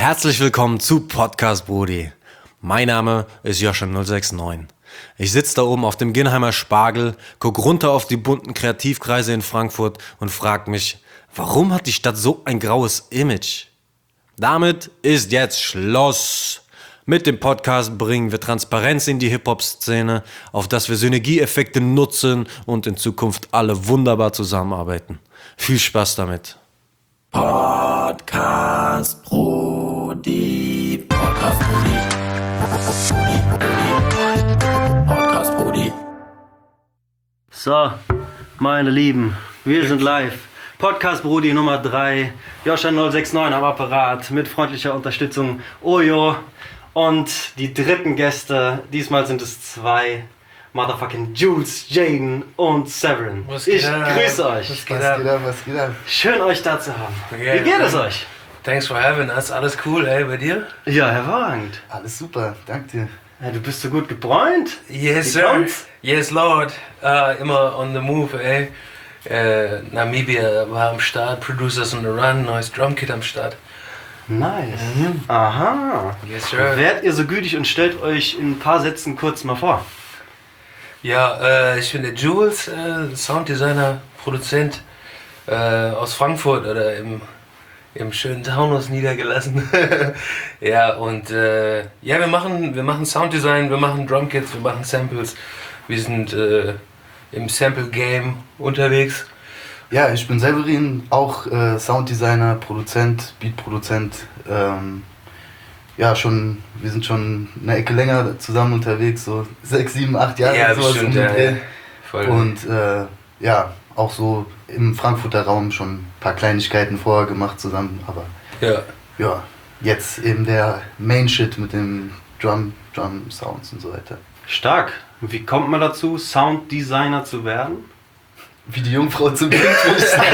Herzlich willkommen zu Podcast Brudi. Mein Name ist Joscha069. Ich sitze da oben auf dem Ginheimer Spargel, guck runter auf die bunten Kreativkreise in Frankfurt und frag mich, warum hat die Stadt so ein graues Image? Damit ist jetzt Schluss. Mit dem Podcast bringen wir Transparenz in die Hip-Hop-Szene, auf dass wir Synergieeffekte nutzen und in Zukunft alle wunderbar zusammenarbeiten. Viel Spaß damit. Podcast Brudi. Podcast Brudi. Podcast Brudi. So, meine Lieben, wir sind live. Podcast Brudi Nummer 3. Joscha069 am Apparat mit freundlicher Unterstützung Ojo. Und die dritten Gäste, diesmal sind es 2. Motherfucking Jules, Jaden und Severin. Ich grüße euch. Was geht ab? Schön euch da zu haben. Okay, Wie geht es euch? Thanks for having us. Alles cool, ey, bei dir? Ja, hervorragend. Alles super, danke dir. Ja, du bist so gut gebräunt. Yes, Wie sir. kommt's? Yes, Lord. Immer on the move, ey. Namibia war am Start, Producers on the Run, neues Drumkit am Start. Nice. Aha. Yes, sir. Werdet ihr so gütig und stellt euch in ein paar Sätzen kurz mal vor. Ja, ich bin der Jules, Sounddesigner, Produzent aus Frankfurt oder im schönen Taunus niedergelassen. Ja, und ja, wir machen Sounddesign, wir machen Drumkits, wir machen Samples. Wir sind im Sample-Game unterwegs. Ja, ich bin Severin, auch Sounddesigner, Produzent, Beatproduzent. Ja, wir sind schon eine Ecke länger zusammen unterwegs, so 6, 7, 8 Jahre. Ja, sowas bestimmt, um den ja. Dreh. Voll. Und ja, auch so im Frankfurter Raum schon ein paar Kleinigkeiten vorher gemacht zusammen, aber ja, jetzt eben der Main-Shit mit dem Drum-Sounds und so weiter. Stark. Und wie kommt man dazu, Sounddesigner zu werden? Wie die Jungfrau zum Kind, würde ich sagen.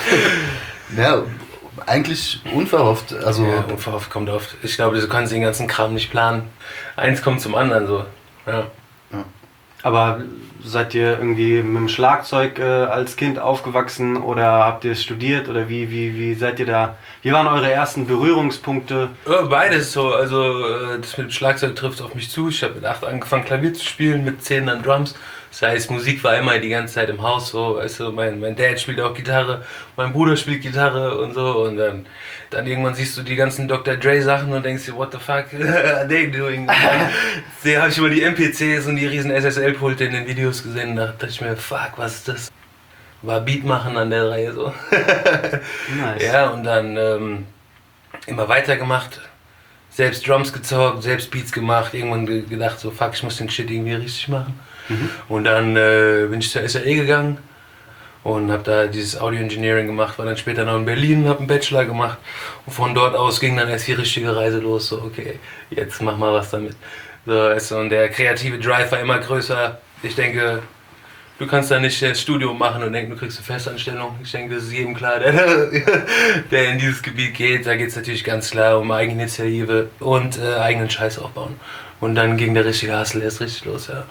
Ja, eigentlich unverhofft. Also Ja, unverhofft kommt oft. Ich glaube, du kannst den ganzen Kram nicht planen. Eins kommt zum anderen so. Ja. Aber seid ihr irgendwie mit dem Schlagzeug als Kind aufgewachsen oder habt ihr es studiert oder wie seid ihr da? Wie waren eure ersten Berührungspunkte? Beides so, also das mit dem Schlagzeug trifft auf mich zu. Ich habe mit 8 angefangen Klavier zu spielen, mit 10 dann Drums. Das heißt, Musik war immer die ganze Zeit im Haus, so, weißt du, mein Dad spielt auch Gitarre, mein Bruder spielt Gitarre und so und dann irgendwann siehst du die ganzen Dr. Dre Sachen und denkst dir, what the fuck are they doing? Da habe ich immer die MPCs und die riesen SSL-Pulte in den Videos gesehen und da dachte ich mir, fuck, was ist das? War Beat machen an der Reihe so. Nice. Ja, und dann immer weitergemacht, selbst Drums gezockt, selbst Beats gemacht, irgendwann gedacht so, fuck, ich muss den Shit irgendwie richtig machen. Und dann bin ich zur SAE gegangen und habe da dieses Audio Engineering gemacht, war dann später noch in Berlin, habe einen Bachelor gemacht und von dort aus ging dann erst die richtige Reise los, so okay, jetzt mach mal was damit. So, weißt du, und der kreative Drive war immer größer. Ich denke, du kannst da nicht das Studium machen und denken, du kriegst eine Festanstellung. Ich denke, das ist jedem klar, der in dieses Gebiet geht. Da geht es natürlich ganz klar um Eigeninitiative und eigenen Scheiß aufbauen. Und dann ging der richtige Hustle erst richtig los, ja.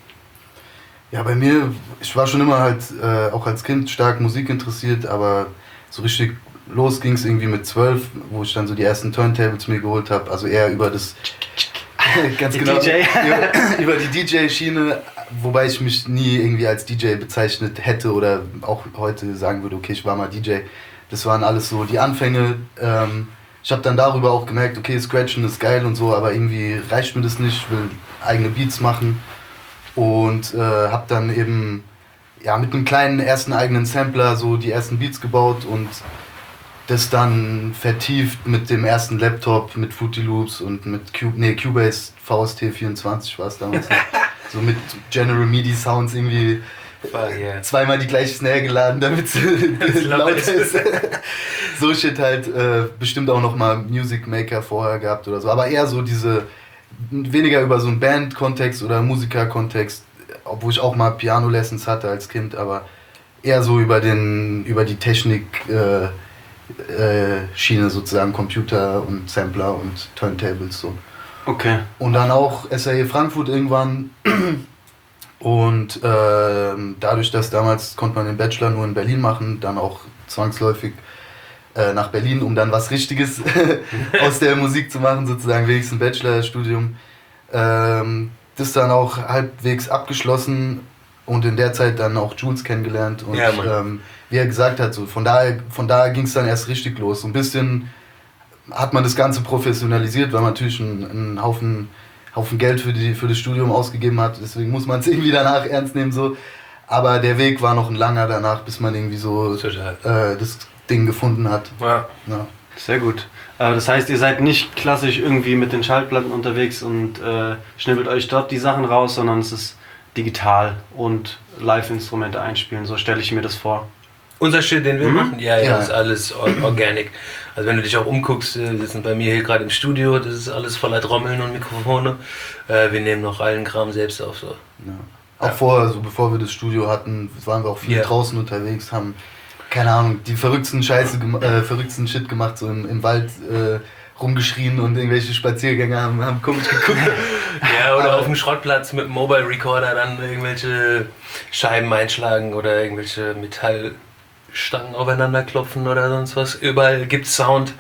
Ja, bei mir, ich war schon immer halt auch als Kind stark Musik interessiert, aber so richtig los ging es irgendwie mit 12, wo ich dann so die ersten Turntables mir geholt habe, also eher über das ganz genau DJ. über die DJ-Schiene, wobei ich mich nie irgendwie als DJ bezeichnet hätte oder auch heute sagen würde, okay, ich war mal DJ. Das waren alles so die Anfänge. Ich habe dann darüber auch gemerkt, okay, Scratchen ist geil und so, aber irgendwie reicht mir das nicht, ich will eigene Beats machen. Und habe dann eben ja, mit einem kleinen ersten eigenen Sampler so die ersten Beats gebaut und das dann vertieft mit dem ersten Laptop, mit Fruity Loops und mit Cubase VST24 war es damals. So mit General MIDI Sounds irgendwie zweimal die gleiche Snare geladen, damit es lauter ist. So Shit halt, bestimmt auch nochmal Music Maker vorher gehabt oder so, aber eher so weniger über so einen Band-Kontext oder Musiker-Kontext, obwohl ich auch mal Piano-Lessons hatte als Kind, aber eher so über die Technik Schiene sozusagen, Computer und Sampler und Turntables so. Okay. Und dann auch SAE Frankfurt irgendwann und dadurch, dass damals konnte man den Bachelor nur in Berlin machen, dann auch zwangsläufig nach Berlin, um dann was Richtiges aus der Musik zu machen, sozusagen wenigstens ein Bachelorstudium. Das dann auch halbwegs abgeschlossen und in der Zeit dann auch Jules kennengelernt. Und wie er gesagt hat, so, von daher ging es dann erst richtig los. So ein bisschen hat man das Ganze professionalisiert, weil man natürlich einen Haufen Geld für das Studium ausgegeben hat. Deswegen muss man es irgendwie danach ernst nehmen. So. Aber der Weg war noch ein langer danach, bis man irgendwie so das Ding gefunden hat. Ja. Ja. Sehr gut. Das heißt, ihr seid nicht klassisch irgendwie mit den Schallplatten unterwegs und schnippelt euch dort die Sachen raus, sondern es ist digital und Live-Instrumente einspielen. So stelle ich mir das vor. Unser Shit, den wir machen, ja, ist alles organic. Also wenn du dich auch umguckst, wir sind bei mir hier gerade im Studio, das ist alles voller Trommeln und Mikrofone. Wir nehmen noch allen Kram selbst auf. So. Ja. Auch vorher, so bevor wir das Studio hatten, waren wir auch viel draußen unterwegs, haben, keine Ahnung, die verrücktesten verrücktesten Shit gemacht, so im Wald rumgeschrien und irgendwelche Spaziergänger haben komisch geguckt. Ja, oder auf dem Schrottplatz mit dem Mobile Recorder dann irgendwelche Scheiben einschlagen oder irgendwelche Metallstangen aufeinander klopfen oder sonst was. Überall gibt's Sound.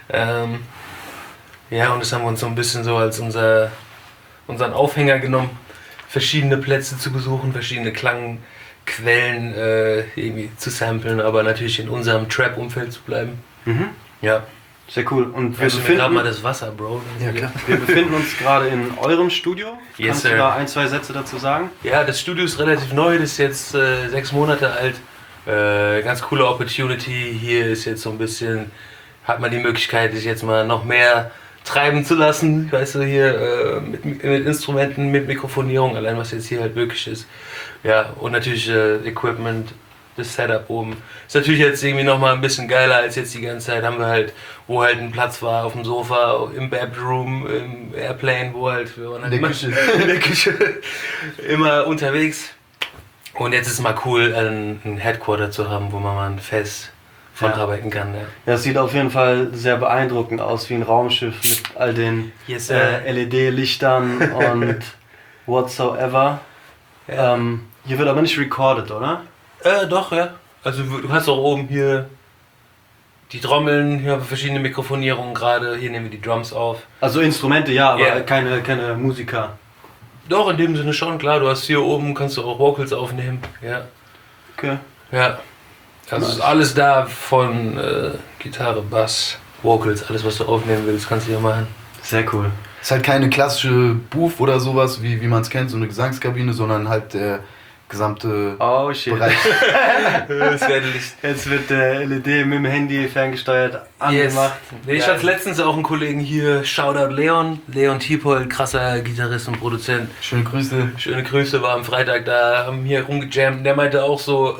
Ja, und das haben wir uns so ein bisschen so als unseren Aufhänger genommen, verschiedene Plätze zu besuchen, verschiedene Klangquellen irgendwie zu samplen, aber natürlich in unserem Trap-Umfeld zu bleiben. Mhm. Ja. Sehr cool. Und wir befinden gerade mal das Wasser, Bro. Ja, klar. Wir befinden uns gerade in eurem Studio. Kannst du da 1, 2 Sätze dazu sagen? Ja, das Studio ist relativ neu, das ist jetzt 6 Monate alt. Ganz coole Opportunity. Hier ist jetzt so ein bisschen, hat man die Möglichkeit, sich jetzt mal noch mehr treiben zu lassen. Weißt du, hier mit Instrumenten, mit Mikrofonierung, allein was jetzt hier halt möglich ist. Ja, und natürlich Equipment. Das Setup oben. Ist natürlich jetzt irgendwie nochmal ein bisschen geiler als jetzt die ganze Zeit. Haben wir halt, wo halt ein Platz war, auf dem Sofa, im Bedroom, im Airplane, wo halt, wir waren halt in der Küche immer unterwegs. Und jetzt ist es mal cool, ein Headquarter zu haben, wo man mal fest von arbeiten kann. Ja. Ja, es sieht auf jeden Fall sehr beeindruckend aus, wie ein Raumschiff mit all den LED-Lichtern und whatsoever. Ja. Hier wird aber nicht recorded, oder? Doch, ja. Also du hast auch oben hier die Trommeln, hier haben wir verschiedene Mikrofonierungen gerade, hier nehmen wir die Drums auf. Also Instrumente, ja, aber keine Musiker. Doch, in dem Sinne schon, klar. Du hast hier oben, kannst du auch Vocals aufnehmen, ja. Okay. Ja. Also ist alles da von Gitarre, Bass, Vocals, alles was du aufnehmen willst, kannst du hier machen. Sehr cool. Ist halt keine klassische Booth oder sowas, wie man es kennt, so eine Gesangskabine, sondern halt der gesamte Bereich. Jetzt wird der LED mit dem Handy ferngesteuert angemacht. Yes. Ich hatte letztens auch einen Kollegen hier, Shoutout Leon Tiepold, krasser Gitarrist und Produzent. Schöne Grüße, war am Freitag da, haben hier rumgejammt. Der meinte auch so,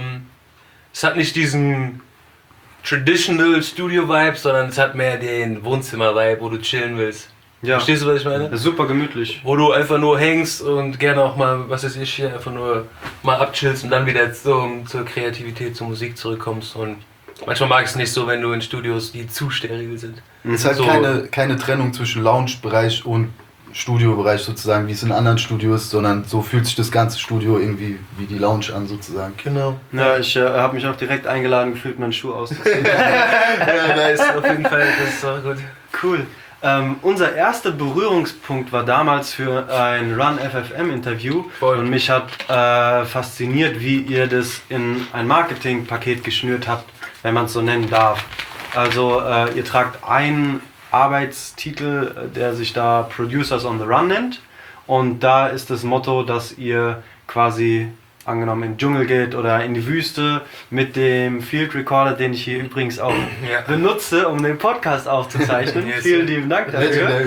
es hat nicht diesen Traditional Studio Vibe, sondern es hat mehr den Wohnzimmer Vibe, wo du chillen willst. Ja. Verstehst du, was ich meine? Das ist super gemütlich. Wo du einfach nur hängst und gerne auch mal, was weiß ich, hier einfach nur mal abchillst und dann wieder zur Kreativität, zur Musik zurückkommst. Und manchmal mag ich es nicht so, wenn du in Studios, die zu steril sind. Es ist halt so keine Trennung zwischen Lounge-Bereich und Studiobereich sozusagen, wie es in anderen Studios, sondern so fühlt sich das ganze Studio irgendwie wie die Lounge an sozusagen. Genau. Ja, ich habe mich auch direkt eingeladen gefühlt, meinen Schuh auszuziehen. Ja, nice, auf jeden Fall, das ist auch gut. Cool. Unser erster Berührungspunkt war damals für ein Run FFM Interview und mich hat fasziniert, wie ihr das in ein Marketingpaket geschnürt habt, wenn man es so nennen darf. Also ihr tragt einen Arbeitstitel, der sich da Producers on the Run nennt, und da ist das Motto, dass ihr quasi angenommen in den Dschungel geht oder in die Wüste mit dem Field Recorder, den ich hier übrigens auch benutze, um den Podcast aufzuzeichnen. Vielen lieben Dank dafür.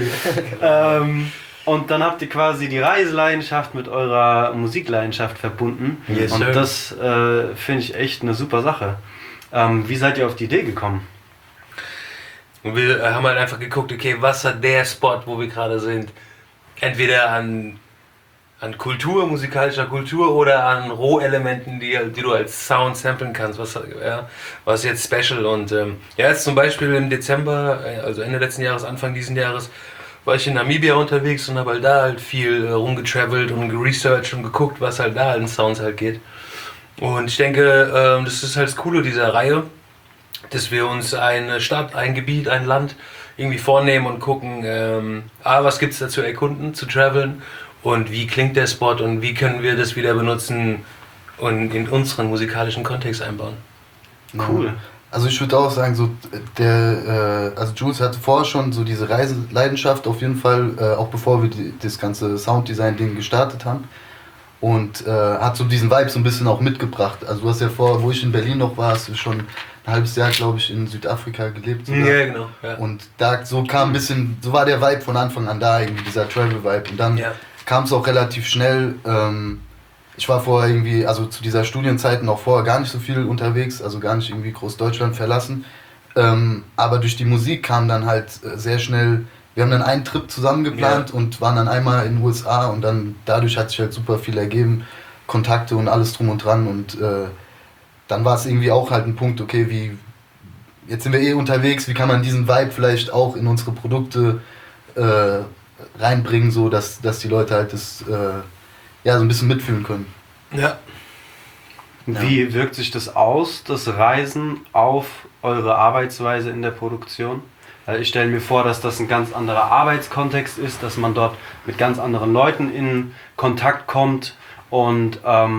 Und dann habt ihr quasi die Reiseleidenschaft mit eurer Musikleidenschaft verbunden. Und das finde ich echt eine super Sache. Wie seid ihr auf die Idee gekommen? Und wir haben halt einfach geguckt, okay, was hat der Spot, wo wir gerade sind, entweder an Kultur, musikalischer Kultur oder an Rohelementen, die du als Sound samplen kannst, was jetzt special. Und jetzt zum Beispiel im Dezember, also Ende letzten Jahres, Anfang diesen Jahres, war ich in Namibia unterwegs und habe halt da halt viel rumgetravelt und geresearched und geguckt, was halt da an Sounds halt geht. Und ich denke, das ist halt das Coole dieser Reihe, dass wir uns eine Stadt, ein Gebiet, ein Land irgendwie vornehmen und gucken, was gibt es da zu erkunden, zu traveln und wie klingt der Spot und wie können wir das wieder benutzen und in unseren musikalischen Kontext einbauen. Cool. Also ich würde auch sagen, so also Jules hatte vorher schon so diese Reiseleidenschaft auf jeden Fall, auch bevor wir das ganze Sounddesign-Ding gestartet haben. Und hat so diesen Vibe so ein bisschen auch mitgebracht. Also du hast ja vorher, wo ich in Berlin noch war, hast du schon ein halbes Jahr, glaube ich, in Südafrika gelebt. Sogar. Ja, genau. Ja. Und da so kam ein bisschen, so war der Vibe von Anfang an da, irgendwie dieser Travel-Vibe. Und dann kam es auch relativ schnell. Ich war vorher irgendwie, also zu dieser Studienzeit noch vorher gar nicht so viel unterwegs, also gar nicht irgendwie groß Deutschland verlassen. Aber durch die Musik kam dann halt sehr schnell, wir haben dann einen Trip zusammen geplant und waren dann einmal in den USA und dann dadurch hat sich halt super viel ergeben, Kontakte und alles drum und dran und dann war es irgendwie auch halt ein Punkt, okay, jetzt sind wir eh unterwegs, wie kann man diesen Vibe vielleicht auch in unsere Produkte reinbringen, so dass die Leute halt das so ein bisschen mitfühlen können. Ja. Wie wirkt sich das aus, das Reisen, auf eure Arbeitsweise in der Produktion? Weil ich stelle mir vor, dass das ein ganz anderer Arbeitskontext ist, dass man dort mit ganz anderen Leuten in Kontakt kommt und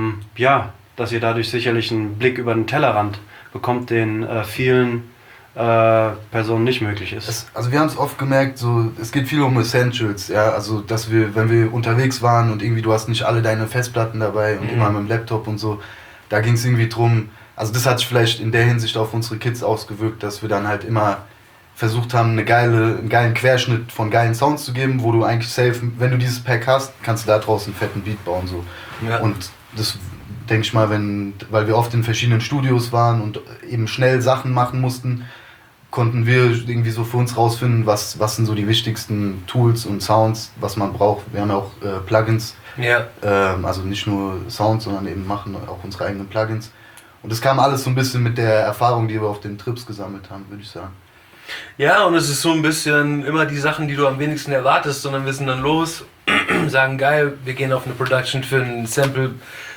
dass ihr dadurch sicherlich einen Blick über den Tellerrand bekommt, den vielen Personen nicht möglich ist. Also wir haben es oft gemerkt, so es geht viel um Essentials, ja, also dass wir, wenn wir unterwegs waren und irgendwie du hast nicht alle deine Festplatten dabei und immer mit dem Laptop und so, da ging es irgendwie drum, also das hat sich vielleicht in der Hinsicht auf unsere Kids ausgewirkt, dass wir dann halt immer versucht haben, einen geilen Querschnitt von geilen Sounds zu geben, wo du eigentlich safe, wenn du dieses Pack hast, kannst du da draußen einen fetten Beat bauen, so. Ja. Und das denke ich mal, weil wir oft in verschiedenen Studios waren und eben schnell Sachen machen mussten, konnten wir irgendwie so für uns rausfinden, was sind so die wichtigsten Tools und Sounds, was man braucht. Wir haben ja auch Plugins, also nicht nur Sounds, sondern eben machen auch unsere eigenen Plugins. Und das kam alles so ein bisschen mit der Erfahrung, die wir auf den Trips gesammelt haben, würde ich sagen. Ja, und es ist so ein bisschen immer die Sachen, die du am wenigsten erwartest, sondern wir sind dann los, sagen geil, wir gehen auf eine Production für ein Sample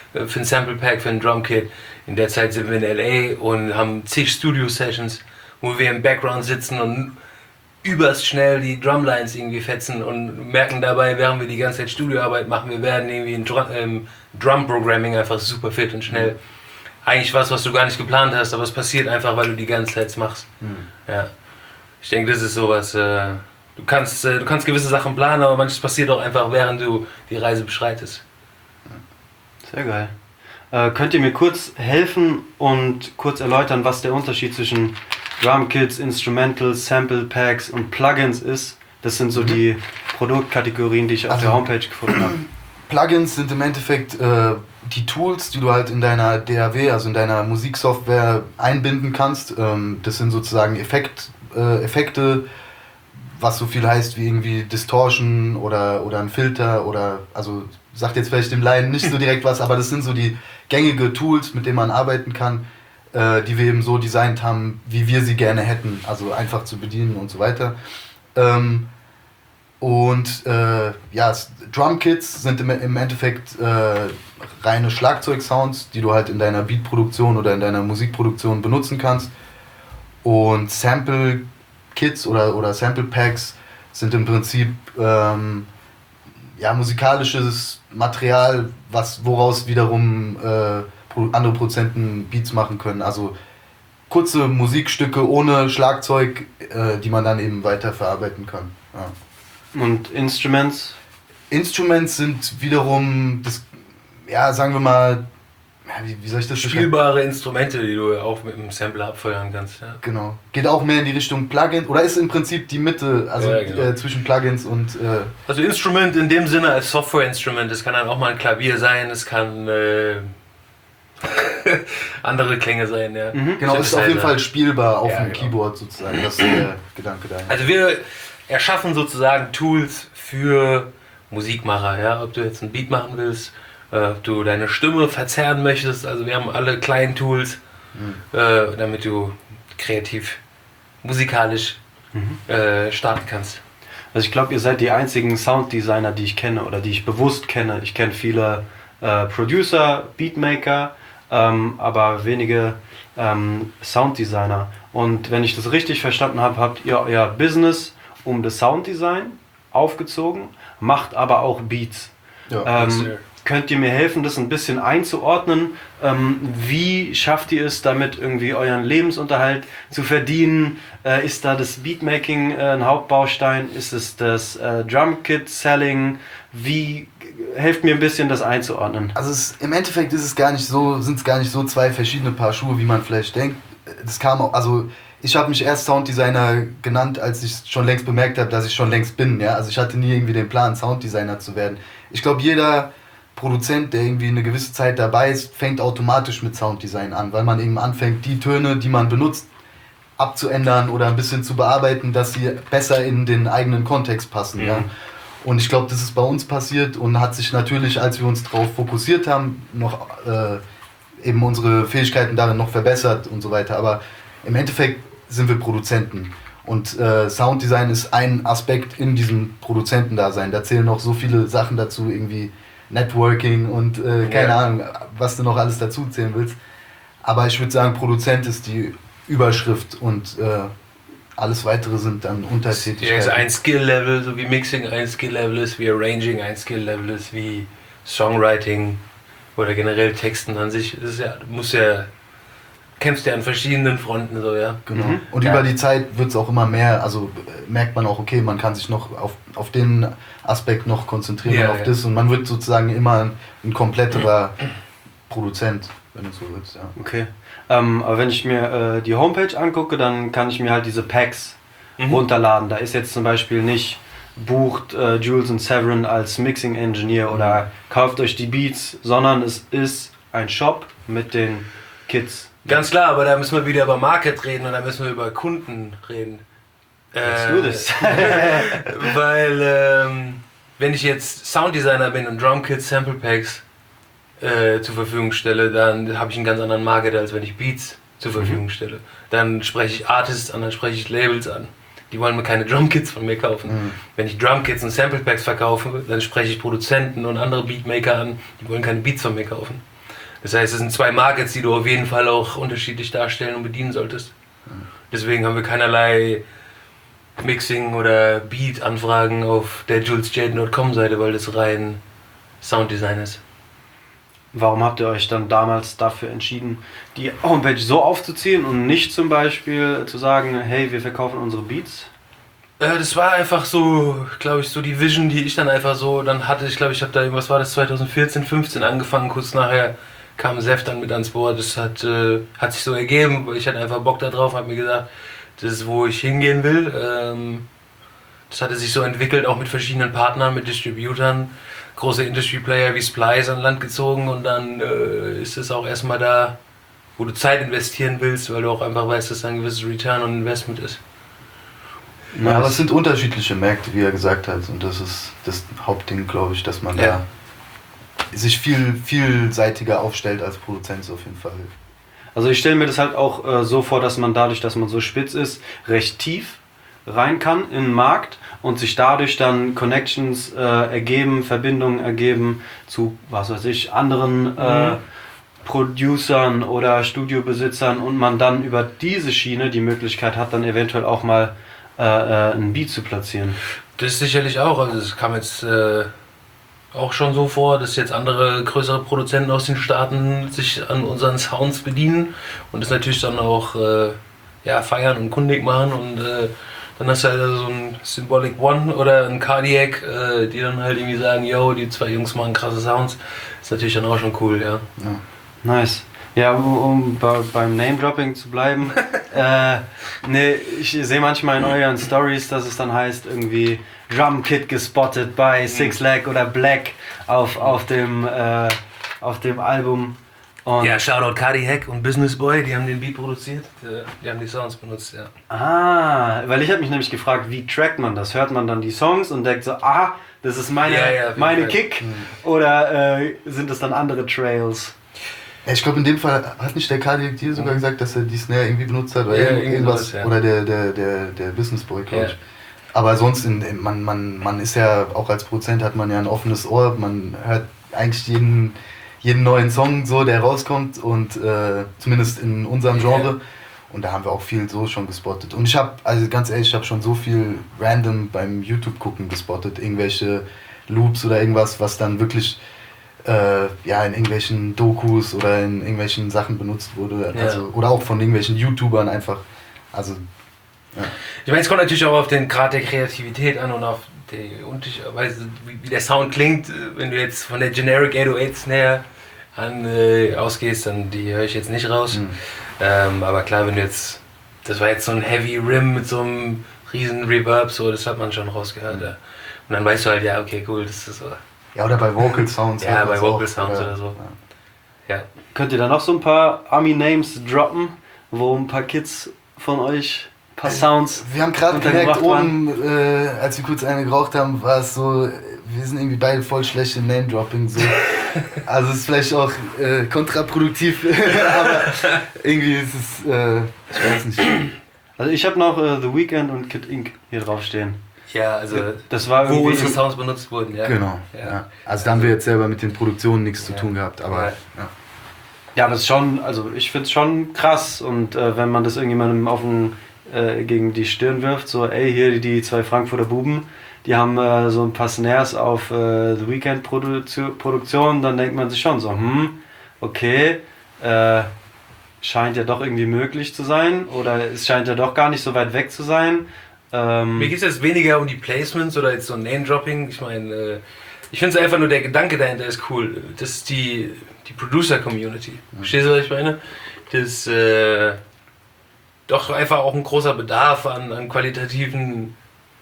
Pack, für ein Drumkit. In der Zeit sind wir in LA und haben zig Studio-Sessions, wo wir im Background sitzen und überst schnell die Drumlines irgendwie fetzen und merken dabei, während wir die ganze Zeit Studioarbeit machen, wir werden irgendwie im Drum-Programming einfach super fit und schnell. Eigentlich was du gar nicht geplant hast, aber es passiert einfach, weil du die ganze Zeit machst. Ja. Ich denke, das ist sowas, du kannst gewisse Sachen planen, aber manches passiert auch einfach, während du die Reise beschreitest. Sehr geil. Könnt ihr mir kurz helfen und kurz erläutern, was der Unterschied zwischen Drumkits, Instrumentals, Sample Packs und Plugins ist? Das sind so die Produktkategorien, die ich auf der Homepage gefunden habe. Plugins sind im Endeffekt die Tools, die du halt in deiner DAW, also in deiner Musiksoftware einbinden kannst. Das sind sozusagen Effekte, was so viel heißt wie irgendwie Distortion oder ein Filter oder, also sagt jetzt vielleicht dem Laien nicht so direkt was, aber das sind so die gängige Tools, mit denen man arbeiten kann, die wir eben so designt haben, wie wir sie gerne hätten, also einfach zu bedienen und so weiter. Drumkits sind im Endeffekt reine Schlagzeugsounds, die du halt in deiner Beatproduktion oder in deiner Musikproduktion benutzen kannst. Und Sample Kits oder Sample Packs sind im Prinzip musikalisches Material, woraus wiederum andere Produzenten Beats machen können. Also kurze Musikstücke ohne Schlagzeug, die man dann eben weiter verarbeiten kann. Ja. Und Instruments? Instruments sind wiederum, sagen wir mal, wie soll ich das spielbare Instrumente, die du auch mit einem Sampler abfeuern kannst. Ja. Genau. Geht auch mehr in die Richtung Plugins, oder ist im Prinzip die Mitte, also zwischen Plugins und... Also Instrument in dem Sinne als Software-Instrument, das kann dann auch mal ein Klavier sein, es kann andere Klänge sein. Ja. Genau, ist auf jeden Fall spielbar auf dem Keyboard sozusagen, das ist der Gedanke dahinter. Also wir erschaffen sozusagen Tools für Musikmacher, ja, ob du jetzt einen Beat machen willst, ob du deine Stimme verzerren möchtest, also wir haben alle kleinen Tools, damit du kreativ, musikalisch starten kannst. Also ich glaube, ihr seid die einzigen Sounddesigner, die ich kenne oder die ich bewusst kenne. Ich kenne viele Producer, Beatmaker, aber wenige Sounddesigner. Und wenn ich das richtig verstanden habe, habt ihr euer Business um das Sounddesign aufgezogen, macht aber auch Beats. Ja, Könnt ihr mir helfen, das ein bisschen einzuordnen? Wie schafft ihr es damit, irgendwie euren Lebensunterhalt zu verdienen? Ist da das Beatmaking ein Hauptbaustein? Ist es das Drumkit-Selling? Helft mir ein bisschen, das einzuordnen. Also im Endeffekt sind es gar nicht so zwei verschiedene Paar Schuhe, wie man vielleicht denkt. Das kam auch, also ich habe mich erst Sounddesigner genannt, als ich schon längst bemerkt habe, dass ich schon längst bin. Ja? Also ich hatte nie irgendwie den Plan, Sounddesigner zu werden. Ich glaube, jeder Produzent, der irgendwie eine gewisse Zeit dabei ist, fängt automatisch mit Sounddesign an, weil man eben anfängt, die Töne, die man benutzt, abzuändern oder ein bisschen zu bearbeiten, dass sie besser in den eigenen Kontext passen. Ja? Und ich glaube, das ist bei uns passiert und hat sich natürlich, als wir uns darauf fokussiert haben, noch eben unsere Fähigkeiten darin noch verbessert und so weiter. Aber im Endeffekt sind wir Produzenten. Und Sounddesign ist ein Aspekt in diesem Produzentendasein. Da zählen noch so viele Sachen dazu, irgendwie Networking und keine Ahnung, was du noch alles dazu zählen willst. Aber ich würde sagen, Produzent ist die Überschrift und alles weitere sind dann Untertätigkeiten. Ja, ist ein Skill-Level, so wie Mixing ein Skill-Level ist, wie Arranging ein Skill-Level ist, wie Songwriting oder generell Texten an sich. Das ist ja, kämpfst ja an verschiedenen Fronten so, ja. Genau. Und über die Zeit wird es auch immer mehr, also merkt man auch, okay, man kann sich noch auf den Aspekt noch konzentrieren und auf das und man wird sozusagen immer ein kompletterer Produzent, wenn du so willst, ja. Okay. Aber wenn ich mir die Homepage angucke, dann kann ich mir halt diese Packs runterladen. Da ist jetzt zum Beispiel nicht bucht Jules and Severin als Mixing Engineer oder kauft euch die Beats, sondern es ist ein Shop mit den Kits. Ganz klar, aber da müssen wir wieder über Market reden und da müssen wir über Kunden reden. Let's do this. Weil wenn ich jetzt Sounddesigner bin und Drumkits, Sample Packs zur Verfügung stelle, dann habe ich einen ganz anderen Market, als wenn ich Beats zur Verfügung stelle. Dann spreche ich Artists an, dann spreche ich Labels an. Die wollen mir keine Drumkits von mir kaufen. Wenn ich Drumkits und Sample Packs verkaufe, dann spreche ich Produzenten und andere Beatmaker an, die wollen keine Beats von mir kaufen. Das heißt, es sind zwei Markets, die du auf jeden Fall auch unterschiedlich darstellen und bedienen solltest. Deswegen haben wir keinerlei Mixing- oder Beat-Anfragen auf der JulesJaden.com-Seite, weil das rein Sounddesign ist. Warum habt ihr euch dann damals dafür entschieden, die Homepage so aufzuziehen und nicht zum Beispiel zu sagen, hey, wir verkaufen unsere Beats? Das war einfach so, glaube ich, so die Vision, die ich dann einfach so dann hatte. Ich glaube, ich habe da, was war das, 2014, 15 angefangen, kurz nachher kam Sef dann mit ans Board. Das hat sich so ergeben, weil ich hatte einfach Bock da drauf, habe mir gesagt, das ist, wo ich hingehen will. Das hatte sich so entwickelt, auch mit verschiedenen Partnern, mit Distributern, große Industry-Player wie Splice an Land gezogen und dann ist es auch erstmal da, wo du Zeit investieren willst, weil du auch einfach weißt, dass da ein gewisses Return on Investment ist. Ja, aber es sind unterschiedliche Märkte, wie er gesagt hat, und das ist das Hauptding, glaube ich, dass man da sich vielseitiger aufstellt als Produzent auf jeden Fall. Also ich stelle mir das halt auch so vor, dass man dadurch, dass man so spitz ist, recht tief rein kann in den Markt und sich dadurch dann Connections ergeben, Verbindungen ergeben zu, was weiß ich, anderen Producern oder Studiobesitzern und man dann über diese Schiene die Möglichkeit hat, dann eventuell auch mal einen Beat zu platzieren. Das ist sicherlich auch, also es kam jetzt auch schon so vor, dass jetzt andere größere Produzenten aus den Staaten sich an unseren Sounds bedienen und das natürlich dann auch feiern und kundig machen und dann hast du halt so ein Symbolic One oder ein Cardiac, die dann halt irgendwie sagen, yo, die zwei Jungs machen krasse Sounds. Ist natürlich dann auch schon cool, ja. Nice. Ja, um beim Name-Dropping zu bleiben, ich sehe manchmal in euren Stories, dass es dann heißt irgendwie Drumkit gespottet bei Six Lag oder Black auf dem Album. Und ja, Shoutout Cardiac und Business Boy, die haben den Beat produziert, die haben die Sounds benutzt, ja. Ah, weil ich habe mich nämlich gefragt, wie trackt man das? Hört man dann die Songs und denkt so, aha, das ist meine Kick? Oder sind das dann andere Trails? Ja, ich glaube in dem Fall hat nicht der Cardiac dir sogar gesagt, dass er die Snare irgendwie benutzt hat oder irgendwas, oder der Business Boy, glaube ich. Aber sonst, man ist ja, auch als Produzent hat man ja ein offenes Ohr, man hört eigentlich jeden neuen Song so, der rauskommt und zumindest in unserem Genre. Und da haben wir auch viel so schon gespottet. Und ich habe, also ganz ehrlich, ich habe schon so viel random beim YouTube-Gucken gespottet. Irgendwelche Loops oder irgendwas, was dann wirklich in irgendwelchen Dokus oder in irgendwelchen Sachen benutzt wurde. Ja. Also, oder auch von irgendwelchen YouTubern einfach. Also, ja. Ich meine, es kommt natürlich auch auf den Grad der Kreativität an und auf die Weise, wie der Sound klingt. Wenn du jetzt von der Generic 808 Snare ausgehst, dann die höre ich jetzt nicht raus. Aber klar, wenn du jetzt, das war jetzt so ein Heavy Rim mit so einem riesen Reverb, so, das hat man schon rausgehört. Ja. Und dann weißt du halt, ja, okay, cool, das ist so. Ja, oder bei Vocal Sounds. Ja, bei Vocal auch, Sounds oder so. Ja. Könnt ihr da noch so ein paar Army-Names droppen, wo ein paar Kids von euch ein paar Sounds Wir haben gerade gemerkt, untergebracht waren? oben, als wir kurz eine geraucht haben, war es so, wir sind irgendwie beide voll schlecht im Name-Dropping. So. Also es ist vielleicht auch kontraproduktiv, aber irgendwie ist es, ich weiß nicht. Also ich habe noch The Weeknd und Kid Ink hier draufstehen. Ja, also Das war wo irgendwie unsere Sounds benutzt wurden, ja. Genau. Ja. Ja. Also da haben wir jetzt selber mit den Produktionen nichts zu Ja. tun gehabt, aber Ja. ja. Ja, das ist schon, also ich finde es schon krass und wenn man das irgendjemandem gegen die Stirn wirft, so ey, hier die zwei Frankfurter Buben, die haben so ein paar Snares auf The Weeknd Produktion, dann denkt man sich schon so, okay, scheint ja doch irgendwie möglich zu sein oder es scheint ja doch gar nicht so weit weg zu sein. Mir geht es jetzt weniger um die Placements oder jetzt so ein Name-Dropping. Ich meine, ich finde es einfach nur, der Gedanke dahinter ist cool. Das ist die Producer-Community. Verstehst du, was ich meine? Das ist doch einfach auch ein großer Bedarf an qualitativen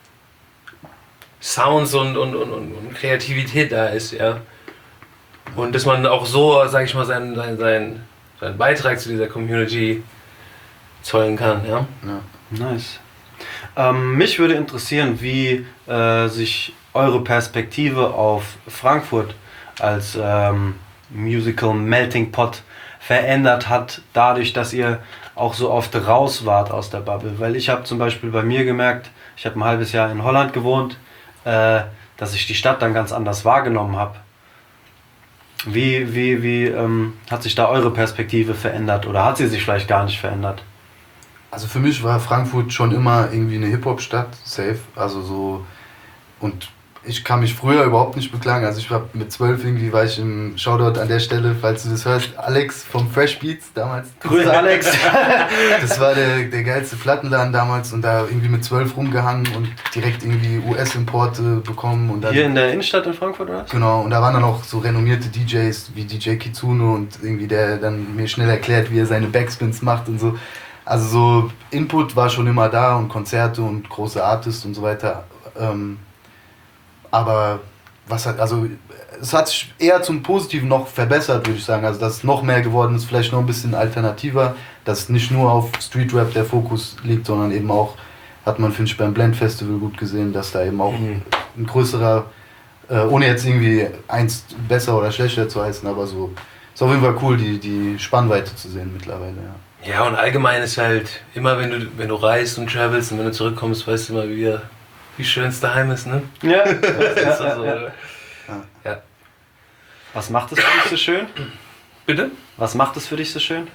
Sounds und Kreativität da ist, ja. Und dass man auch so, sag ich mal, seinen Beitrag zu dieser Community zollen kann, ja. Nice. Mich würde interessieren, wie sich eure Perspektive auf Frankfurt als Musical Melting Pot verändert hat, dadurch, dass ihr auch so oft raus wart aus der Bubble. Weil ich habe zum Beispiel bei mir gemerkt, ich habe ein halbes Jahr in Holland gewohnt, dass ich die Stadt dann ganz anders wahrgenommen habe. Wie hat sich da eure Perspektive verändert oder hat sie sich vielleicht gar nicht verändert? Also für mich war Frankfurt schon immer irgendwie eine Hip-Hop-Stadt, safe. Also so, und ich kann mich früher überhaupt nicht beklagen. Also ich war mit 12 irgendwie, war ich im Shoutout an der Stelle, falls du das hörst, Alex vom Fresh Beats damals. Grüße Alex! Das war der geilste Plattenladen damals und da irgendwie mit 12 rumgehangen und direkt irgendwie US-Importe bekommen. Und dann, Hier in der Innenstadt in Frankfurt, oder? genau, und da waren dann auch so renommierte DJs wie DJ Kitsune und irgendwie der dann mir schnell erklärt, wie er seine Backspins macht und so. Also so Input war schon immer da und Konzerte und große Artists und so weiter. Aber es hat sich eher zum Positiven noch verbessert, würde ich sagen. Also dass es noch mehr geworden ist, vielleicht noch ein bisschen alternativer, dass nicht nur auf Street Rap der Fokus liegt, sondern eben auch, hat man, finde ich, beim Blend Festival gut gesehen, dass da eben auch ein größerer, ohne jetzt irgendwie eins besser oder schlechter zu heißen, aber so, ist auf jeden Fall cool, die Spannweite zu sehen mittlerweile, ja. Ja, und allgemein ist halt immer, wenn du reist und travelst und wenn du zurückkommst, weißt du immer, wie schön es daheim ist, ne? Ja. Das ist also, ja. Was macht es für dich so schön? Bitte? Was macht es für dich so schön?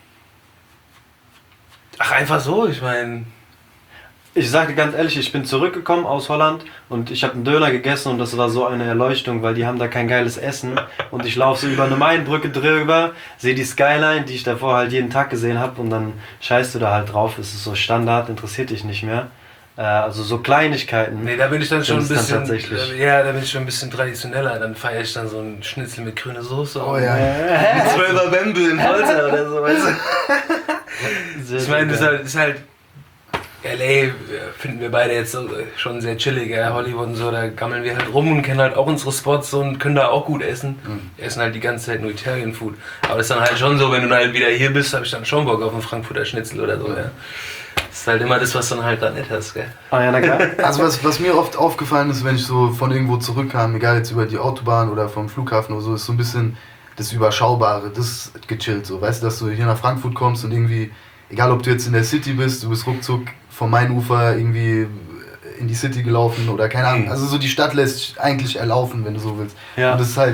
Ach, einfach so, ich meine. Ich sage dir ganz ehrlich, ich bin zurückgekommen aus Holland und ich habe einen Döner gegessen und das war so eine Erleuchtung, weil die haben da kein geiles Essen und ich laufe so über eine Mainbrücke drüber, sehe die Skyline, die ich davor halt jeden Tag gesehen habe und dann scheißt du da halt drauf, es ist so Standard, interessiert dich nicht mehr. Also so Kleinigkeiten. Nee, da bin ich dann schon ein Das ist dann bisschen. tatsächlich. Ja, da bin ich schon ein bisschen traditioneller. Dann feiere ich dann so einen Schnitzel mit grüner Soße. Oh ja. Mit 12er Bämbel in Holzer oder so, weißt du? Sehr, Ich meine, sehr das ist halt. LA finden wir beide jetzt so, schon sehr chillig, ja. Hollywood und so, da gammeln wir halt rum und kennen halt auch unsere Spots und können da auch gut essen. Wir essen halt die ganze Zeit nur Italian Food. Aber das ist dann halt schon so, wenn du halt wieder hier bist, habe ich dann schon Bock auf einen Frankfurter Schnitzel oder so, ja. Das ist halt immer das, was du dann halt da nicht hast, gell. Ah ja, na klar. Also was mir oft aufgefallen ist, wenn ich so von irgendwo zurückkam, egal jetzt über die Autobahn oder vom Flughafen oder so, ist so ein bisschen das Überschaubare, das ist gechillt so. Weißt du, dass du hier nach Frankfurt kommst und irgendwie, egal ob du jetzt in der City bist, du bist ruckzuck vom Mainufer irgendwie in die City gelaufen oder keine Ahnung. Also so die Stadt lässt sich eigentlich erlaufen, wenn du so willst. Ja. Und das ist halt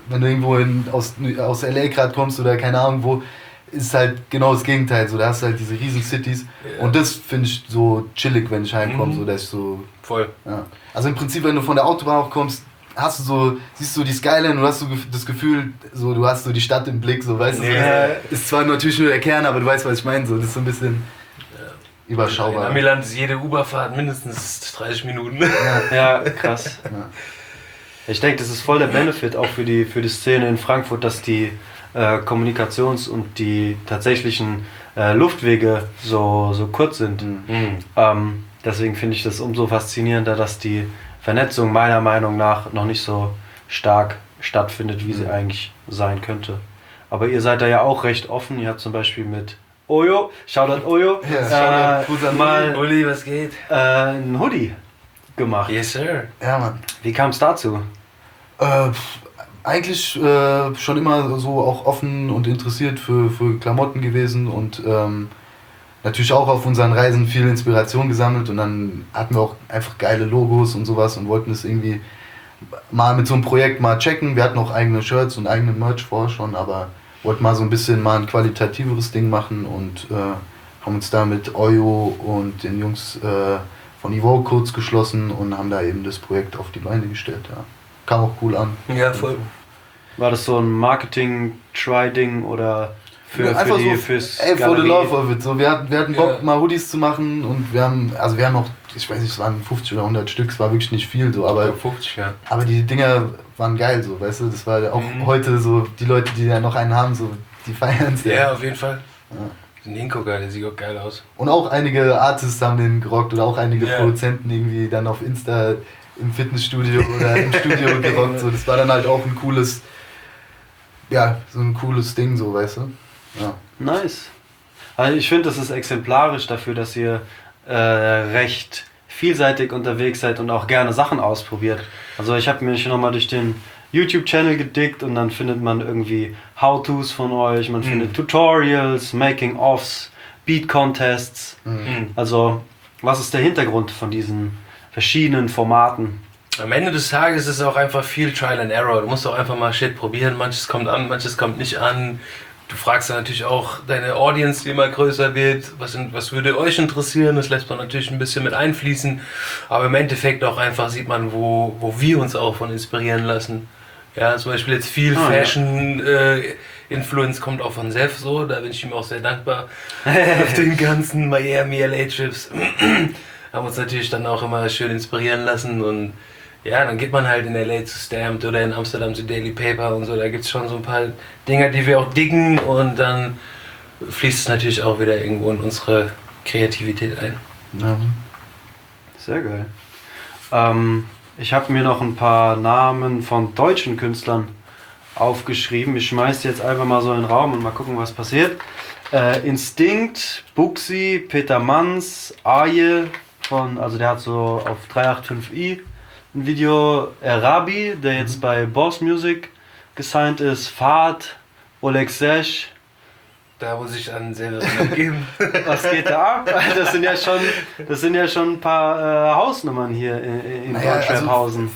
wenn du irgendwo aus LA gerade kommst oder keine Ahnung wo, ist halt genau das Gegenteil. So, da hast du halt diese riesen Cities. Ja. Und das finde ich so chillig, wenn ich heimkomme. So, dass ich so, Voll. ja. Also im Prinzip, wenn du von der Autobahn auch kommst, siehst du die Skyline und hast so das Gefühl, so, du hast so die Stadt im Blick. So, weißt du, ist zwar natürlich nur der Kern, aber du weißt, was ich meine. So, das ist so ein bisschen überschaubar. In Amiland ist jede Uberfahrt mindestens 30 Minuten. Ja, krass. Ja. Ich denke, das ist voll der Benefit auch für die Szene in Frankfurt, dass die Kommunikations- und die tatsächlichen Luftwege so kurz sind. Deswegen finde ich das umso faszinierender, dass die Vernetzung meiner Meinung nach noch nicht so stark stattfindet, wie sie eigentlich sein könnte. Aber ihr seid da ja auch recht offen. Ihr habt zum Beispiel mit Oyo, Shoutout Oyo, mal Uli, was geht? einen Hoodie gemacht. Yes, sir. Ja, Mann. Wie kam es dazu? Eigentlich schon immer so auch offen und interessiert für Klamotten gewesen und natürlich auch auf unseren Reisen viel Inspiration gesammelt und dann hatten wir auch einfach geile Logos und sowas und wollten es irgendwie mal mit so einem Projekt mal checken. Wir hatten auch eigene Shirts und eigene Merch vorher schon, aber wollten mal so ein bisschen mal ein qualitativeres Ding machen und haben uns da mit Oyo und den Jungs von Evoke kurz geschlossen und haben da eben das Projekt auf die Beine gestellt. Ja. Kam auch cool an. Ja, voll. War das so ein Marketing-Try-Ding oder fürs for the love of it. So, wir hatten Bock, mal Hoodies zu machen und wir haben auch, ich weiß nicht, es waren 50 oder 100 Stück, es war wirklich nicht viel, so, aber 50, ja. Aber die Dinger waren geil, so, weißt du, das war auch heute so, die Leute, die ja noch einen haben, so, die feiern es. Ja, auf jeden Fall. Ja. Den Hingucker, der sieht auch geil aus. Und auch einige Artists haben den gerockt oder auch einige Ja. Produzenten irgendwie dann auf Insta im Fitnessstudio oder im Studio gerockt, so, das war dann halt auch ein cooles, ja, so ein cooles Ding, so, weißt du. Ja. Nice. Also ich finde, das ist exemplarisch dafür, dass ihr recht vielseitig unterwegs seid und auch gerne Sachen ausprobiert. Also ich habe mich nochmal durch den YouTube-Channel gedickt und dann findet man irgendwie How-Tos von euch, man findet Tutorials, Making-ofs, Beat-Contests. Also was ist der Hintergrund von diesen verschiedenen Formaten? Am Ende des Tages ist es auch einfach viel Trial and Error. Du musst auch einfach mal Shit probieren. Manches kommt an, manches kommt nicht an. Du fragst dann natürlich auch deine Audience, die immer größer wird, was würde euch interessieren, das lässt man natürlich ein bisschen mit einfließen, aber im Endeffekt auch einfach sieht man, wo wir uns auch von inspirieren lassen. Ja, zum Beispiel jetzt viel Fashion-Influence kommt auch von Seth, so, da bin ich ihm auch sehr dankbar. Auf den ganzen Miami, LA-Trips haben uns natürlich dann auch immer schön inspirieren lassen und ja, dann geht man halt in LA zu Stamped oder in Amsterdam zu Daily Paper und so, da gibt es schon so ein paar Dinger, die wir auch diggen und dann fließt es natürlich auch wieder irgendwo in unsere Kreativität ein. Ja. Sehr geil. Ich habe mir noch ein paar Namen von deutschen Künstlern aufgeschrieben. Ich schmeiß die jetzt einfach mal so in den Raum und mal gucken, was passiert. Instinct, Buxi, Peter Manns, Aje also der hat so auf 385i ein Video, Arabi, der jetzt bei Boss Music gesigned ist, Fahd, Oleg Sesh. Da muss ich an selber geben. Was geht da ab? Das sind ja schon ein paar Hausnummern hier in Deutschrap-Hausen.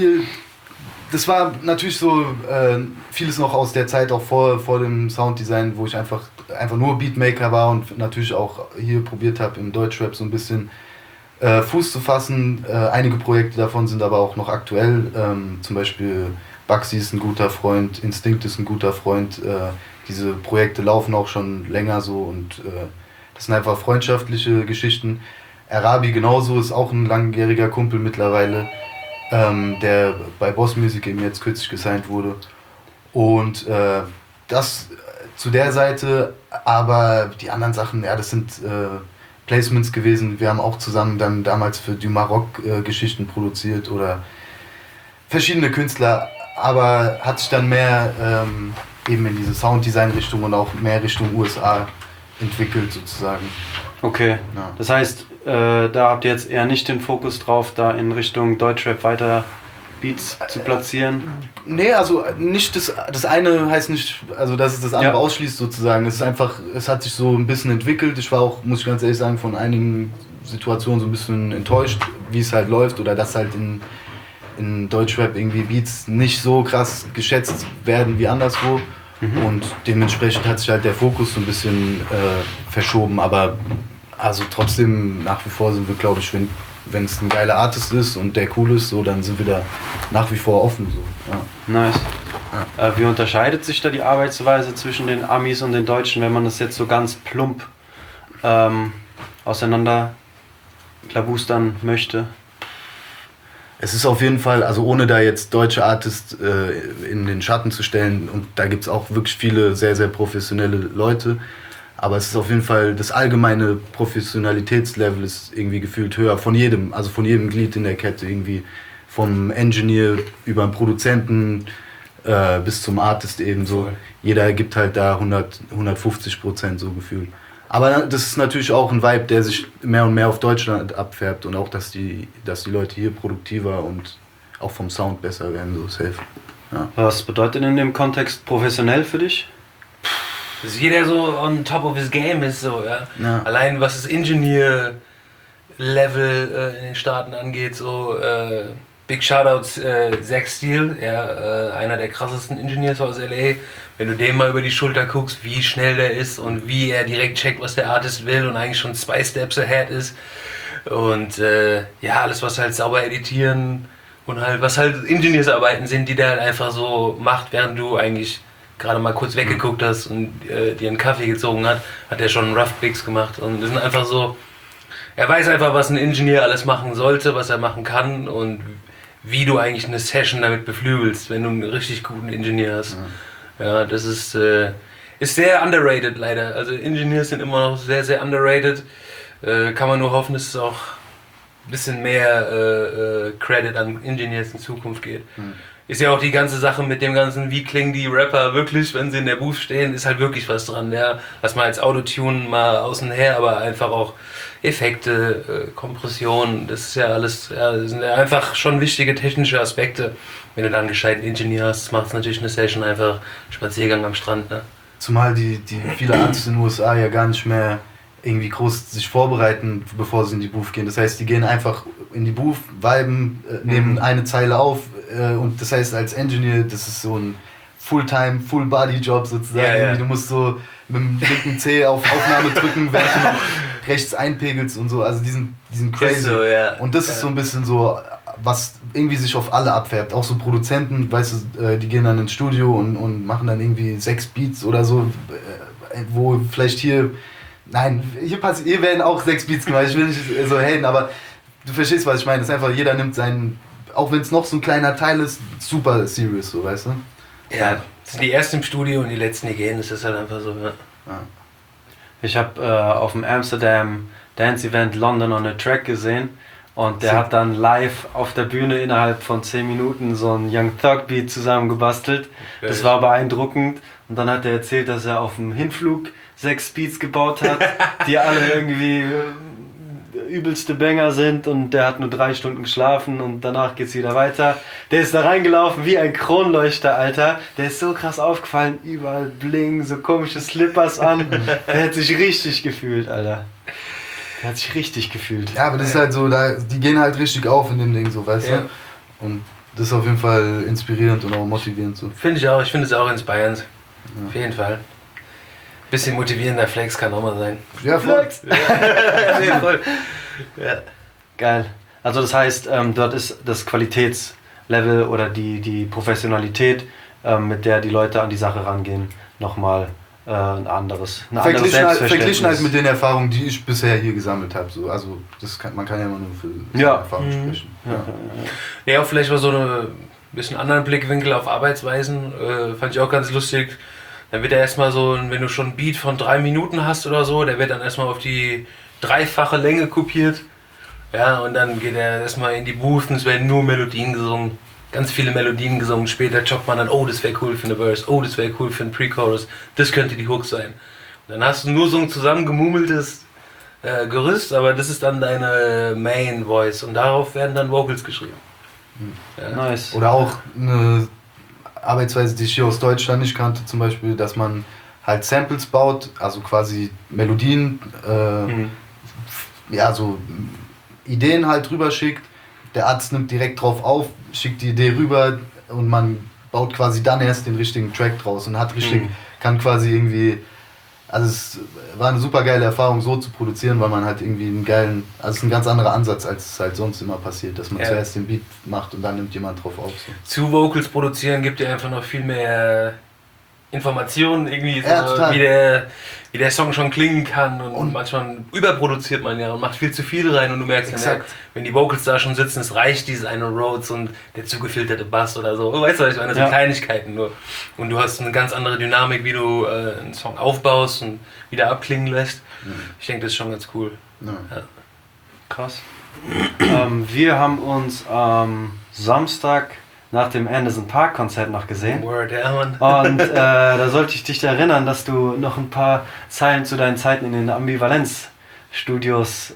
Das war natürlich so vieles noch aus der Zeit auch vor dem Sounddesign, wo ich einfach nur Beatmaker war und natürlich auch hier probiert habe im Deutschrap so ein bisschen Fuß zu fassen. Einige Projekte davon sind aber auch noch aktuell. Zum Beispiel Baxi ist ein guter Freund, Instinct ist ein guter Freund. Diese Projekte laufen auch schon länger so und das sind einfach freundschaftliche Geschichten. Arabi genauso, ist auch ein langjähriger Kumpel mittlerweile, der bei Boss Music eben jetzt kürzlich gesigned wurde. Und das zu der Seite, aber die anderen Sachen, ja, das sind Placements gewesen. Wir haben auch zusammen dann damals für Du Maroc Geschichten produziert oder verschiedene Künstler, aber hat sich dann mehr eben in diese Sounddesign-Richtung und auch mehr Richtung USA entwickelt sozusagen. Okay, Ja. das heißt, da habt ihr jetzt eher nicht den Fokus drauf, da in Richtung Deutschrap weiter Beats zu platzieren? Nee, also nicht das eine heißt nicht, also dass es das andere ausschließt sozusagen. Es ist einfach, es hat sich so ein bisschen entwickelt. Ich war auch, muss ich ganz ehrlich sagen, von einigen Situationen so ein bisschen enttäuscht, wie es halt läuft oder dass halt in Deutschrap irgendwie Beats nicht so krass geschätzt werden wie anderswo. Und dementsprechend hat sich halt der Fokus so ein bisschen verschoben, aber also trotzdem nach wie vor sind wir, glaube ich, wenn es ein geiler Artist ist und der cool ist, so, dann sind wir da nach wie vor offen. So. Ja. Nice. Wie unterscheidet sich da die Arbeitsweise zwischen den Amis und den Deutschen, wenn man das jetzt so ganz plump auseinander klabustern möchte? Es ist auf jeden Fall, also ohne da jetzt deutsche Artists in den Schatten zu stellen, und da gibt es auch wirklich viele sehr, sehr professionelle Leute, aber es ist auf jeden Fall, das allgemeine Professionalitätslevel ist irgendwie gefühlt höher von jedem Glied in der Kette, irgendwie vom Engineer über den Produzenten bis zum Artist eben so. Jeder gibt halt da 150% so gefühlt. Aber das ist natürlich auch ein Vibe, der sich mehr und mehr auf Deutschland abfärbt und auch, dass die Leute hier produktiver und auch vom Sound besser werden, so safe. Ja. Was bedeutet in dem Kontext professionell für dich? Dass jeder so on top of his game ist, so, ja. Ja. Allein was das Engineer-Level in den Staaten angeht, so, Big Shoutouts Zach Steele, ja, einer der krassesten Engineers aus LA. Wenn du dem mal über die Schulter guckst, wie schnell der ist und wie er direkt checkt, was der Artist will und eigentlich schon 2 Steps ahead ist. Und ja, alles was halt sauber editieren und halt, was halt Ingenieursarbeiten sind, die der halt einfach so macht, während du eigentlich gerade mal kurz weggeguckt hast und dir einen Kaffee gezogen hat er schon einen Rough Picks gemacht. Und das sind einfach so, er weiß einfach, was ein Ingenieur alles machen sollte, was er machen kann und wie du eigentlich eine Session damit beflügelst, wenn du einen richtig guten Ingenieur hast. Ja, das ist sehr underrated leider. Also Engineers sind immer noch sehr, sehr underrated. Kann man nur hoffen, dass es auch ein bisschen mehr Credit an Engineers in Zukunft geht. Ist ja auch die ganze Sache mit dem ganzen, wie klingen die Rapper wirklich, wenn sie in der Booth stehen, ist halt wirklich was dran. Ja? Lass mal als Autotune mal außen her, aber einfach auch Effekte, Kompression, das ist ja alles, ja, das sind ja einfach schon wichtige technische Aspekte. Wenn du dann einen gescheiten Ingenieur hast, macht es natürlich eine Session einfach Spaziergang am Strand. Ne? Zumal die viele Artists in den USA ja gar nicht mehr irgendwie groß sich vorbereiten, bevor sie in die Booth gehen. Das heißt, die gehen einfach in die Booth, viben, nehmen eine Zeile auf und das heißt als Engineer, das ist so ein Fulltime, Full-Body-Job sozusagen. Ja. Du musst so mit dem linken Zeh auf Aufnahme drücken, während du noch rechts einpegelst und so. Also die sind crazy. So, ja. Und das ist so ein bisschen so, was irgendwie sich auf alle abfärbt. Auch so Produzenten, weißt du, die gehen dann ins Studio und machen dann irgendwie 6 Beats oder so, wo vielleicht hier... Nein, hier werden auch 6 Beats gemacht, ich will nicht so haten, aber du verstehst, was ich meine. Das ist einfach, jeder nimmt seinen, auch wenn es noch so ein kleiner Teil ist, super serious, so, weißt du? Ja, das sind die ersten im Studio und die letzten, die gehen, das ist halt einfach so, ja. Ich habe auf dem Amsterdam Dance Event London on a Track gesehen und der hat dann live auf der Bühne innerhalb von 10 Minuten so einen Young Thug Beat zusammengebastelt. Das war beeindruckend und dann hat er erzählt, dass er auf dem Hinflug 6 Beats gebaut hat, die alle irgendwie übelste Banger sind und der hat nur 3 Stunden geschlafen und danach geht's wieder weiter. Der ist da reingelaufen wie ein Kronleuchter, Alter. Der ist so krass aufgefallen, überall Bling, so komische Slippers an. Der hat sich richtig gefühlt, Alter. Der hat sich richtig gefühlt. Ja, aber das ist halt so, die gehen halt richtig auf in dem Ding, so, weißt du? Und das ist auf jeden Fall inspirierend und auch motivierend. So. Finde ich auch, ich finde es auch inspirierend. Auf jeden Fall. Bisschen motivierender Flex kann auch mal sein. Ja, voll. Ja, voll. Ja. Geil. Also das heißt, dort ist das Qualitätslevel oder die Professionalität, mit der die Leute an die Sache rangehen, nochmal ein anderes Selbstverständnis. Verglichen halt mit den Erfahrungen, die ich bisher hier gesammelt habe. So. Also man kann ja immer nur für seine Erfahrungen sprechen. Ja, auch vielleicht mal so einen bisschen anderen Blickwinkel auf Arbeitsweisen. Fand ich auch ganz lustig. Dann wird er erstmal so, wenn du schon einen Beat von 3 Minuten hast oder so, der wird dann erstmal auf die 3-fache Länge kopiert. Ja, und dann geht er erstmal in die Booth und es werden nur Melodien gesungen. Ganz viele Melodien gesungen. Später choppt man dann, oh, das wäre cool für eine Verse, oh, das wäre cool für einen Pre-Chorus, das könnte die Hook sein. Und dann hast du nur so ein zusammengemummeltes Gerüst, aber das ist dann deine Main Voice und darauf werden dann Vocals geschrieben. Ja. Nice. Oder auch eine Arbeitsweise, die ich hier aus Deutschland nicht kannte, zum Beispiel, dass man halt Samples baut, also quasi Melodien, ja, so Ideen halt drüber schickt, der Arzt nimmt direkt drauf auf, schickt die Idee rüber und man baut quasi dann erst den richtigen Track draus und hat kann quasi irgendwie, also es war eine super geile Erfahrung so zu produzieren, weil man halt irgendwie also es ist ein ganz anderer Ansatz, als es halt sonst immer passiert, dass man zuerst den Beat macht und dann nimmt jemand drauf auf. So. Zu Vocals produzieren gibt dir einfach noch viel mehr Informationen, irgendwie so, Ja, wie der Song schon klingen kann und manchmal überproduziert man ja und macht viel zu viel rein und du merkst dann, ja, wenn die Vocals da schon sitzen, es reicht dieses eine Rhodes und der zugefilterte Bass oder so. Weißt du, was ich meine? So Kleinigkeiten nur. Und du hast eine ganz andere Dynamik, wie du einen Song aufbaust und wieder abklingen lässt. Ich denke, das ist schon ganz cool. Ja. Ja. Krass. Wir haben uns am Samstag nach dem Anderson Park Konzert noch gesehen. Word, ja, Mann. Und da sollte ich dich erinnern, dass du noch ein paar Zeilen zu deinen Zeiten in den Ambivalenz-Studios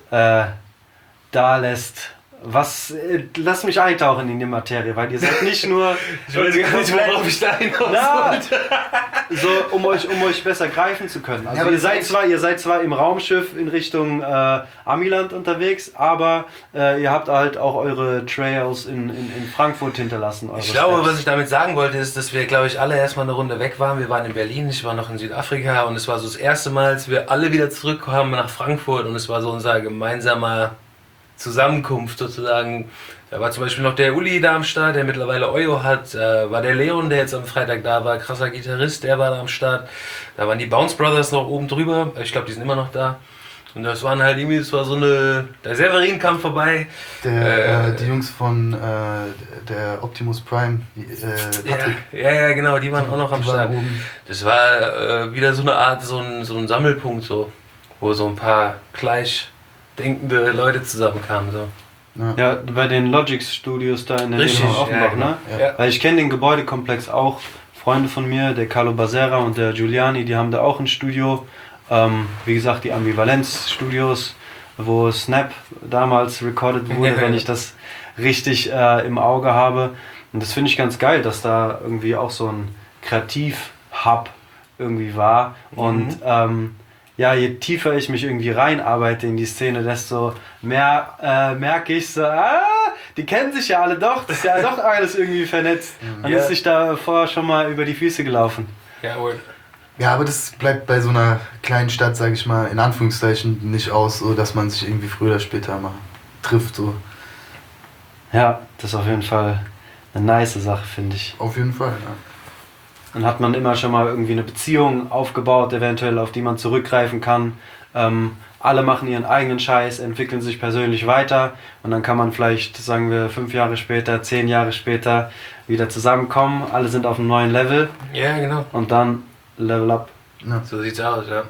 da lässt. Lass mich eintauchen in die Materie, weil ihr seid nicht nur... Ich weiß gar nicht, worauf ich da hinaus wollte. So, um euch besser greifen zu können. Also Ja, aber ihr seid zwar im Raumschiff in Richtung Amiland unterwegs, aber ihr habt halt auch eure Trails in Frankfurt hinterlassen. Ich glaube, was ich damit sagen wollte, ist, dass wir, glaube ich, alle erstmal eine Runde weg waren. Wir waren in Berlin, ich war noch in Südafrika und es war so das erste Mal, als wir alle wieder zurückkamen nach Frankfurt und es war so unser gemeinsamer Zusammenkunft sozusagen. Da war zum Beispiel noch der Uli da am Start, der mittlerweile Oyo hat. War der Leon, der jetzt am Freitag da war, krasser Gitarrist, der war da am Start. Da waren die Bounce Brothers noch oben drüber. Ich glaube, die sind immer noch da. Und das waren halt irgendwie, es war so eine... Der Severin kam vorbei. Die Jungs von der Optimus Prime, Patrick. Ja, genau, die waren auch noch am Start. Das war wieder so eine Art, so ein Sammelpunkt, so, wo so ein paar gleichdenkende Leute zusammenkamen. So. Ja, bei den Logix Studios da in der Nähe von Offenbach, genau. ne? Ja. Weil ich kenne den Gebäudekomplex auch. Freunde von mir, der Carlo Basera und der Giuliani, die haben da auch ein Studio. Wie gesagt, die Ambivalenz Studios, wo Snap damals recorded wurde, wenn ich das richtig im Auge habe. Und das finde ich ganz geil, dass da irgendwie auch so ein Kreativ-Hub irgendwie war. Und ja, je tiefer ich mich irgendwie reinarbeite in die Szene, desto mehr merke ich so, die kennen sich ja alle doch, das ist ja doch alles irgendwie vernetzt. Man ist sich da vorher schon mal über die Füße gelaufen. Ja, wohl. Ja, aber das bleibt bei so einer kleinen Stadt, sage ich mal, in Anführungszeichen nicht aus, so dass man sich irgendwie früher oder später mal trifft. So. Ja, das ist auf jeden Fall eine nice Sache, finde ich. Auf jeden Fall, ja. Dann hat man immer schon mal irgendwie eine Beziehung aufgebaut, eventuell, auf die man zurückgreifen kann. Alle machen ihren eigenen Scheiß, entwickeln sich persönlich weiter und dann kann man vielleicht, sagen wir, 5 Jahre später, 10 Jahre später wieder zusammenkommen. Alle sind auf einem neuen Level. Ja, genau. Und dann Level up. Ja. So sieht's aus, ja.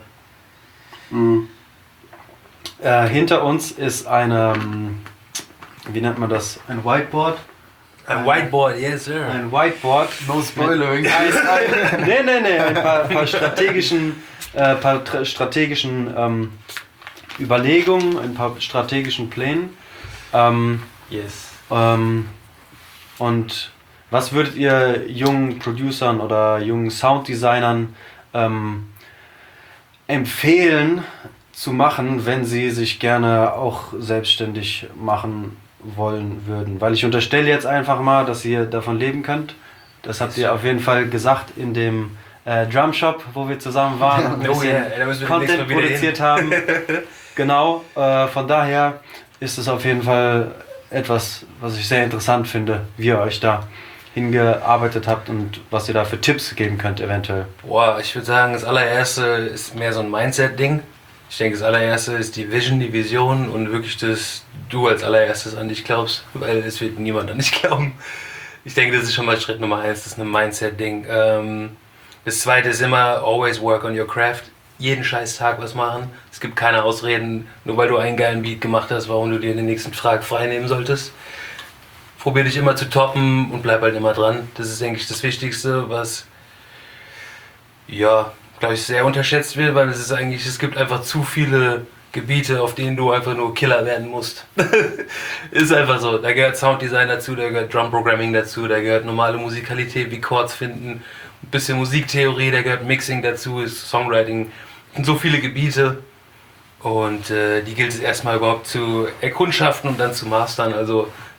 Hinter uns ist eine, wie nennt man das? Ein Whiteboard. Ein Whiteboard, yes sir. Ein Whiteboard. No spoiling. Nee, ein paar strategischen Überlegungen, ein paar strategischen Plänen. Yes. Und was würdet ihr jungen Producern oder jungen Sounddesignern empfehlen zu machen, wenn sie sich gerne auch selbstständig machen wollen würden? Weil ich unterstelle jetzt einfach mal, dass ihr davon leben könnt. Das habt ihr auf jeden Fall gesagt in dem Drumshop, wo wir zusammen waren und ein bisschen Content produziert haben. Genau, von daher ist es auf jeden Fall etwas, was ich sehr interessant finde, wie ihr euch da hingearbeitet habt und was ihr da für Tipps geben könnt eventuell. Boah, ich würde sagen, das allererste ist mehr so ein Mindset-Ding. Ich denke, das allererste ist die Vision, die Vision und wirklich, dass du als allererstes an dich glaubst, weil es wird niemand an dich glauben. Ich denke, das ist schon mal Schritt Nummer 1, das ist ein Mindset-Ding. Das zweite ist immer, always work on your craft. Jeden scheiß Tag was machen. Es gibt keine Ausreden, nur weil du einen geilen Beat gemacht hast, warum du dir den nächsten Tag frei nehmen solltest. Probier dich immer zu toppen und bleib halt immer dran. Das ist, denke ich, das Wichtigste, was, ja, glaube ich, sehr unterschätzt wird, weil es gibt einfach zu viele Gebiete, auf denen du einfach nur Killer werden musst. Ist einfach so. Da gehört Sounddesign dazu, da gehört Drum Programming dazu, da gehört normale Musikalität wie Chords finden, ein bisschen Musiktheorie, da gehört Mixing dazu, ist Songwriting. Es sind so viele Gebiete und die gilt es erstmal überhaupt zu erkundschaften und dann zu mastern. Also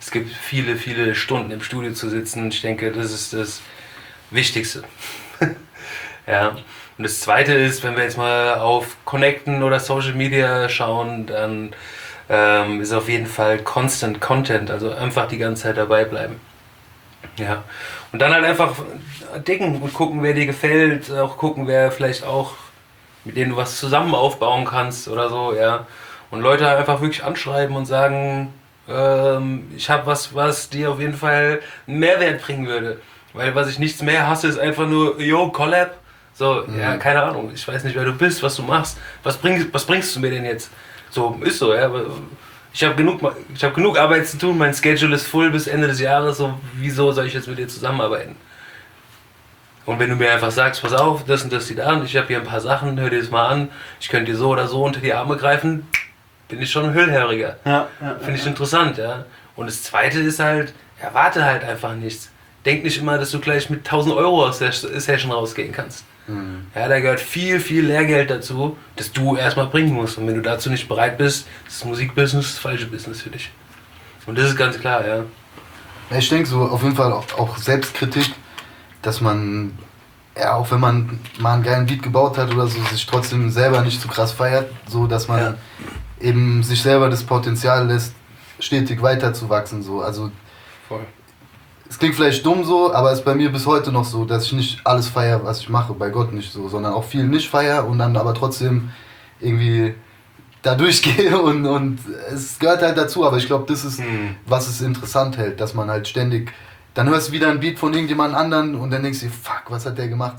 Es gibt viele, viele Stunden im Studio zu sitzen. Ich denke, das ist das Wichtigste. Ja. Und das Zweite ist, wenn wir jetzt mal auf Connecten oder Social Media schauen, dann ist auf jeden Fall Constant Content, also einfach die ganze Zeit dabei bleiben. Ja. Und dann halt einfach dicken und gucken, wer dir gefällt, auch gucken, wer vielleicht auch, mit dem du was zusammen aufbauen kannst oder so, ja. Und Leute einfach wirklich anschreiben und sagen, ich habe was dir auf jeden Fall einen Mehrwert bringen würde. Weil was ich nichts mehr hasse, ist einfach nur, yo, Collab. So, ja, keine Ahnung, ich weiß nicht, wer du bist, was du machst, was bringst du mir denn jetzt? So, ist so, ja. Ich habe genug Arbeit zu tun, mein Schedule ist voll bis Ende des Jahres, so, wieso soll ich jetzt mit dir zusammenarbeiten? Und wenn du mir einfach sagst, pass auf, das und das sieht an, ich habe hier ein paar Sachen, hör dir das mal an, ich könnte dir so oder so unter die Arme greifen, bin ich schon ein Hellhöriger. Ja, finde ich interessant, ja. Und das Zweite ist halt, erwarte halt einfach nichts. Denk nicht immer, dass du gleich mit 1.000 Euro aus der Session rausgehen kannst. Ja, da gehört viel, viel Lehrgeld dazu, das du erstmal bringen musst. Und wenn du dazu nicht bereit bist, ist das Musikbusiness das falsche Business für dich. Und das ist ganz klar, ja. Ich denke so auf jeden Fall auch Selbstkritik, dass man, ja, auch wenn man mal einen geilen Beat gebaut hat oder so, sich trotzdem selber nicht zu krass feiert, so dass man eben sich selber das Potenzial lässt, stetig weiterzuwachsen. So. Also, voll. Es klingt vielleicht dumm so, aber es ist bei mir bis heute noch so, dass ich nicht alles feiere, was ich mache, bei Gott nicht so, sondern auch viel nicht feiere und dann aber trotzdem irgendwie da durchgehe und es gehört halt dazu, aber ich glaube, das ist, was es interessant hält, dass man halt ständig, dann hörst du wieder ein Beat von irgendjemand anderen und dann denkst du, fuck, was hat der gemacht?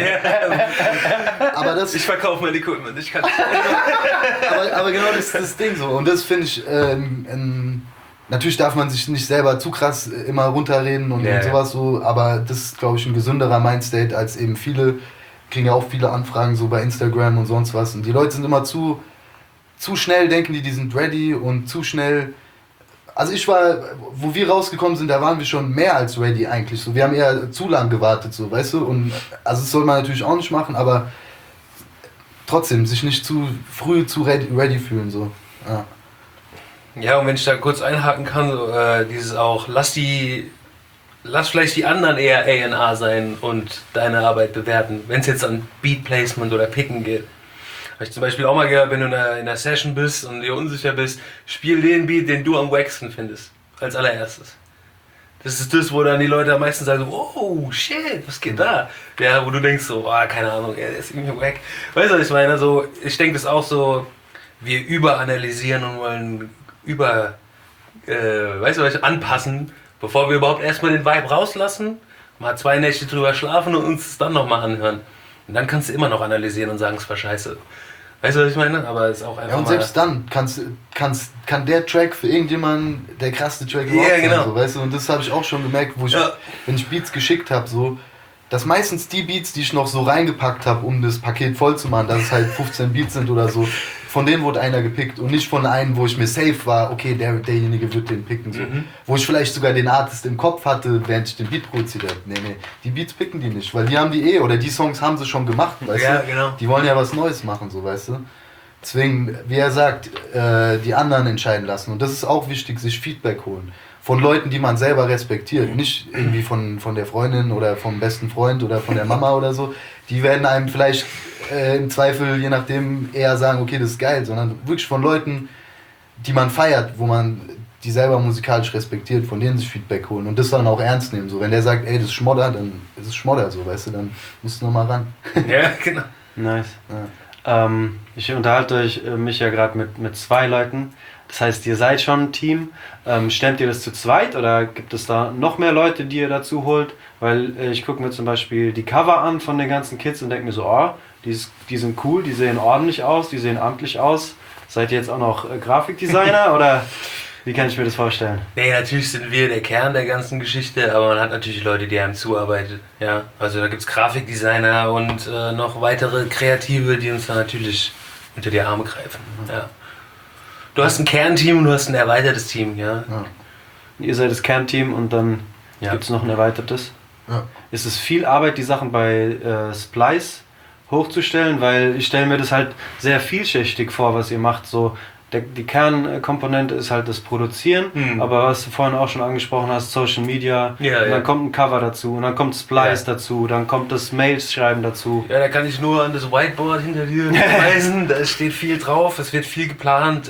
Aber das, ich verkaufe mein Equipment, ich kann aber genau das ist das Ding so und das finde ich, natürlich darf man sich nicht selber zu krass immer runterreden und sowas so, aber das ist, glaube ich, ein gesünderer Mindstate als eben viele, kriegen ja auch viele Anfragen so bei Instagram und sonst was und die Leute sind immer zu schnell, denken die sind ready und zu schnell, also ich war, wo wir rausgekommen sind, da waren wir schon mehr als ready eigentlich, so, wir haben eher zu lang gewartet, so, weißt du, und also das soll man natürlich auch nicht machen, aber trotzdem, sich nicht zu früh zu ready fühlen, so, ja. Ja, und wenn ich da kurz einhaken kann, so, dieses auch, lass vielleicht die anderen eher A&R sein und deine Arbeit bewerten, wenn es jetzt an Beat Placement oder Picken geht. Habe ich zum Beispiel auch mal gehört, wenn du in einer Session bist und dir unsicher bist, spiel den Beat, den du am wacksten findest, als allererstes. Das ist das, wo dann die Leute am meisten sagen, so, oh shit, was geht da? Ja, wo du denkst so, keine Ahnung, der ist irgendwie wack. Weißt du, was ich meine? Also, ich denke das auch so, wir überanalysieren und wollen anpassen, bevor wir überhaupt erstmal den Vibe rauslassen, mal 2 Nächte drüber schlafen und uns das dann nochmal anhören. Und dann kannst du immer noch analysieren und sagen, es war scheiße. Weißt du, was ich meine? Aber es ist auch einfach. Ja, und selbst dann kann der Track für irgendjemanden der krasseste Track überhaupt sein. Genau. So, weißt du? Und das habe ich auch schon gemerkt, wo ich, wenn ich Beats geschickt habe, so, dass meistens die Beats, die ich noch so reingepackt habe, um das Paket voll zu machen, dass es halt 15 Beats sind oder so, von denen wurde einer gepickt und nicht von einem, wo ich mir safe war, okay, derjenige wird den picken. So. Wo ich vielleicht sogar den Artist im Kopf hatte, während ich den Beat produziert habe. Nee, die Beats picken die nicht, weil die haben die oder die Songs haben sie schon gemacht, weißt du? Genau. Die wollen ja was Neues machen, so, weißt du? Deswegen, wie er sagt, die anderen entscheiden lassen. Und das ist auch wichtig, sich Feedback holen. Von Leuten, die man selber respektiert. Nicht irgendwie von der Freundin oder vom besten Freund oder von der Mama oder so. Die werden einem vielleicht im Zweifel, je nachdem, eher sagen, okay, das ist geil. Sondern wirklich von Leuten, die man feiert, wo man die selber musikalisch respektiert, von denen sich Feedback holen. Und das dann auch ernst nehmen. So, wenn der sagt, ey, das ist Schmodder, dann ist es Schmodder, so, weißt du, dann musst du nochmal ran. Ja, genau. Nice. Ja. Ich unterhalte mich ja gerade mit 2 Leuten. Das heißt, ihr seid schon ein Team. Stemmt ihr das zu zweit oder gibt es da noch mehr Leute, die ihr dazu holt? Weil ich gucke mir zum Beispiel die Cover an von den ganzen Kids und denke mir so, die sind cool, die sehen ordentlich aus, die sehen amtlich aus. Seid ihr jetzt auch noch Grafikdesigner oder wie kann ich mir das vorstellen? Nee, natürlich sind wir der Kern der ganzen Geschichte, aber man hat natürlich Leute, die einem zuarbeiten. Ja? Also da gibt es Grafikdesigner und noch weitere Kreative, die uns dann natürlich unter die Arme greifen. Ja. Du hast ein Kernteam und du hast ein erweitertes Team, ja. Ihr seid das Kernteam und dann gibt es noch ein erweitertes. Ja. Ist es viel Arbeit, die Sachen bei Splice hochzustellen? Weil ich stelle mir das halt sehr vielschichtig vor, was ihr macht. So die Kernkomponente ist halt das Produzieren, aber was du vorhin auch schon angesprochen hast, Social Media, und dann kommt ein Cover dazu, und dann kommt Splice dazu, dann kommt das Mails schreiben dazu. Ja, da kann ich nur an das Whiteboard hinter dir verweisen, da steht viel drauf, es wird viel geplant,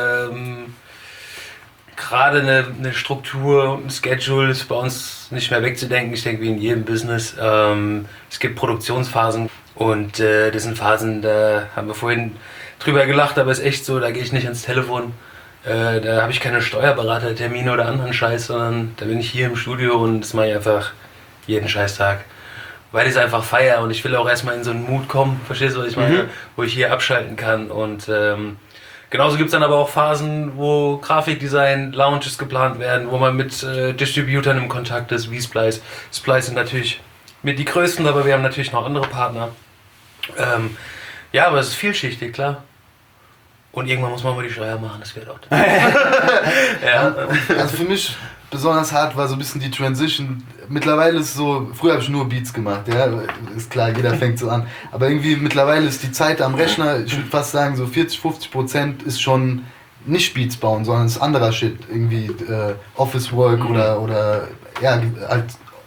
gerade eine Struktur und ein Schedule ist bei uns nicht mehr wegzudenken, ich denke wie in jedem Business. Es gibt Produktionsphasen und das sind Phasen, da haben wir vorhin drüber gelacht, aber es ist echt so, da gehe ich nicht ans Telefon, da habe ich keine Steuerberatertermine oder anderen Scheiß, sondern da bin ich hier im Studio und das mache ich einfach jeden Scheißtag. Weil ich es einfach feiere und ich will auch erstmal in so einen Mut kommen, verstehst du, was ich meine? Wo ich hier abschalten kann und genauso gibt es dann aber auch Phasen, wo Grafikdesign, Lounges geplant werden, wo man mit Distributern im Kontakt ist, wie Splice. Splice sind natürlich mit die größten, aber wir haben natürlich noch andere Partner. Ja, aber es ist vielschichtig, klar. Und irgendwann muss man mal die Steuer machen, das wird auch. Ja. Also für mich besonders hart war so ein bisschen die Transition. Mittlerweile ist es so, früher habe ich nur Beats gemacht, ja, ist klar, jeder fängt so an. Aber irgendwie mittlerweile ist die Zeit am Rechner, ich würde fast sagen, so 40-50% ist schon nicht Beats bauen, sondern ist anderer Shit. Irgendwie Office Work oder ja, halt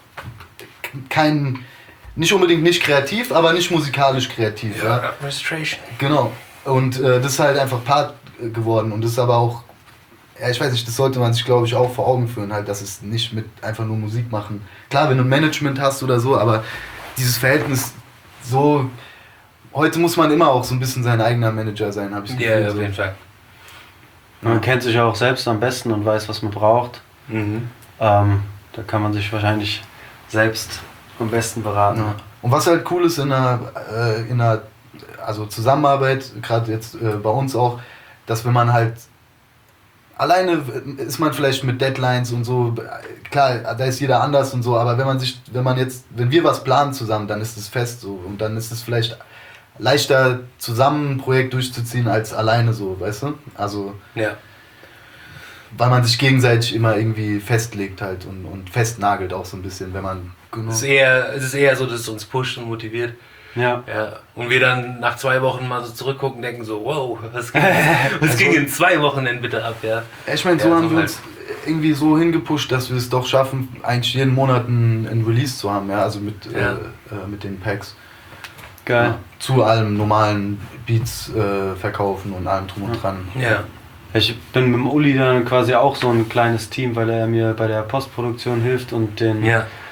nicht unbedingt nicht kreativ, aber nicht musikalisch kreativ. Ja, Administration. Genau. Und das ist halt einfach Part geworden und das ist aber auch, ja, ich weiß nicht, das sollte man sich, glaube ich, auch vor Augen führen, halt, dass es nicht mit einfach nur Musik machen. Klar, wenn du ein Management hast oder so, aber dieses Verhältnis so, heute muss man immer auch so ein bisschen sein eigener Manager sein, habe ich das Gefühl. Ja, auf jeden Fall. Man kennt sich auch selbst am besten und weiß, was man braucht. Da kann man sich wahrscheinlich selbst am besten beraten. Ja. Und was halt cool ist in einer also Zusammenarbeit, gerade jetzt bei uns auch, dass wenn man halt alleine ist man vielleicht mit Deadlines und so, klar, da ist jeder anders und so, aber wenn wir was planen zusammen, dann ist es fest so und dann ist es vielleicht leichter zusammen ein Projekt durchzuziehen als alleine so, weißt du? Also, ja. Weil man sich gegenseitig immer irgendwie festlegt halt und festnagelt auch so ein bisschen, wenn man... Genau. Es ist eher so, dass es uns pusht und motiviert. Ja. Und wir dann nach 2 Wochen mal so zurückgucken und denken so, wow, was ging in 2 Wochen denn bitte ab, ja? Ich meine, so haben wir uns irgendwie so hingepusht, dass wir es doch schaffen, eigentlich jeden Monat ein Release zu haben, ja, also mit den Packs. Geil. Ja, zu allem normalen Beats verkaufen und allem drum und dran. Ja. Ich bin mit dem Uli dann quasi auch so ein kleines Team, weil er mir bei der Postproduktion hilft und den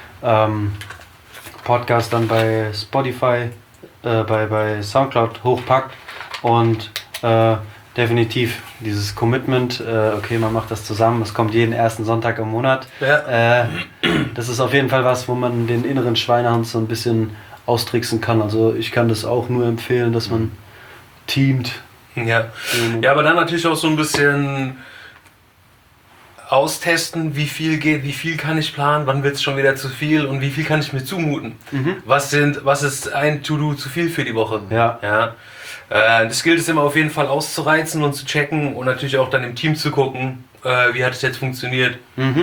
Podcast dann bei Spotify, bei Soundcloud hochpackt und definitiv dieses Commitment, okay, man macht das zusammen, es kommt jeden ersten Sonntag im Monat. Ja. Das ist auf jeden Fall was, wo man den inneren Schweinehund so ein bisschen austricksen kann. Also ich kann das auch nur empfehlen, dass man teamt. Ja, aber dann natürlich auch so ein bisschen austesten, wie viel geht, wie viel kann ich planen, wann wird es schon wieder zu viel und wie viel kann ich mir zumuten. Was ist ein To-Do zu viel für die Woche? Ja. Das gilt es immer auf jeden Fall auszureizen und zu checken und natürlich auch dann im Team zu gucken, wie hat es jetzt funktioniert.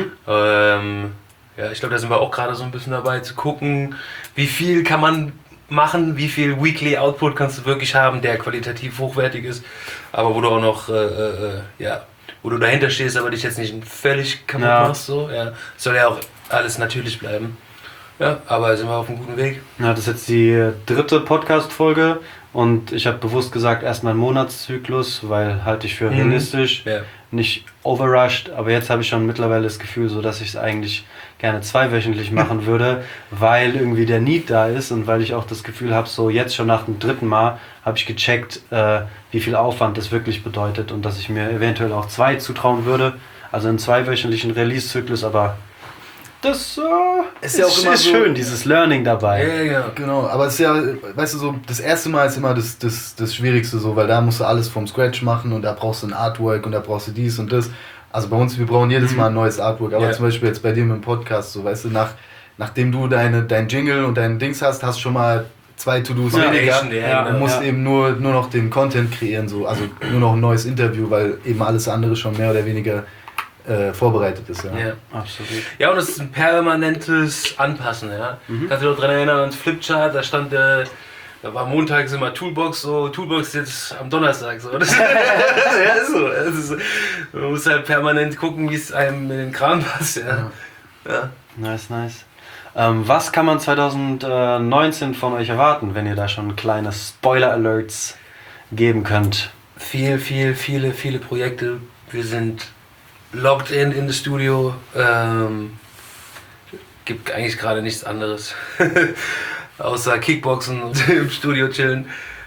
Ja, ich glaube, da sind wir auch gerade so ein bisschen dabei zu gucken, wie viel kann man machen, wie viel Weekly Output kannst du wirklich haben, der qualitativ hochwertig ist, aber wo du auch noch, wo du dahinter stehst, aber dich jetzt nicht völlig kaputt machst, so, ja. Soll ja auch alles natürlich bleiben. Ja, aber sind wir auf einem guten Weg. Ja, das ist jetzt die 3. Podcast-Folge und ich habe bewusst gesagt, erstmal einen Monatszyklus, weil halte ich für realistisch, nicht overrushed, aber jetzt habe ich schon mittlerweile das Gefühl, so dass ich es eigentlich gerne 2-wöchentlich machen würde, weil irgendwie der Need da ist und weil ich auch das Gefühl habe, so jetzt schon nach dem 3. Mal habe ich gecheckt, wie viel Aufwand das wirklich bedeutet und dass ich mir eventuell auch 2 zutrauen würde, also einen 2-wöchentlichen Release-Zyklus, aber das ist ja auch immer so schön, dieses Learning dabei. Ja. Genau, aber es ist ja, weißt du, so das erste Mal ist immer das Schwierigste so, weil da musst du alles vom Scratch machen und da brauchst du ein Artwork und da brauchst du dies und das. Also bei uns, wir brauchen jedes Mal ein neues Artwork, aber zum Beispiel jetzt bei dir im Podcast, so, weißt du, nachdem du dein Jingle und dein Dings hast, hast du schon mal 2 To-Dos weniger und musst eben nur noch den Content kreieren, so, also nur noch ein neues Interview, weil eben alles andere schon mehr oder weniger vorbereitet ist. Ja, absolut. Ja, und es ist ein permanentes Anpassen, ja. Kannst du dich noch daran erinnern, ans Flipchart, da stand Da war montags immer Toolbox jetzt am Donnerstag. So. Das, ja, ist so. Man muss halt permanent gucken, wie es einem in den Kram passt. Ja. Nice. Was kann man 2019 von euch erwarten, wenn ihr da schon kleine Spoiler-Alerts geben könnt? Viele Projekte. Wir sind logged in das Studio. Gibt eigentlich gerade nichts anderes. Außer Kickboxen und im Studio chillen.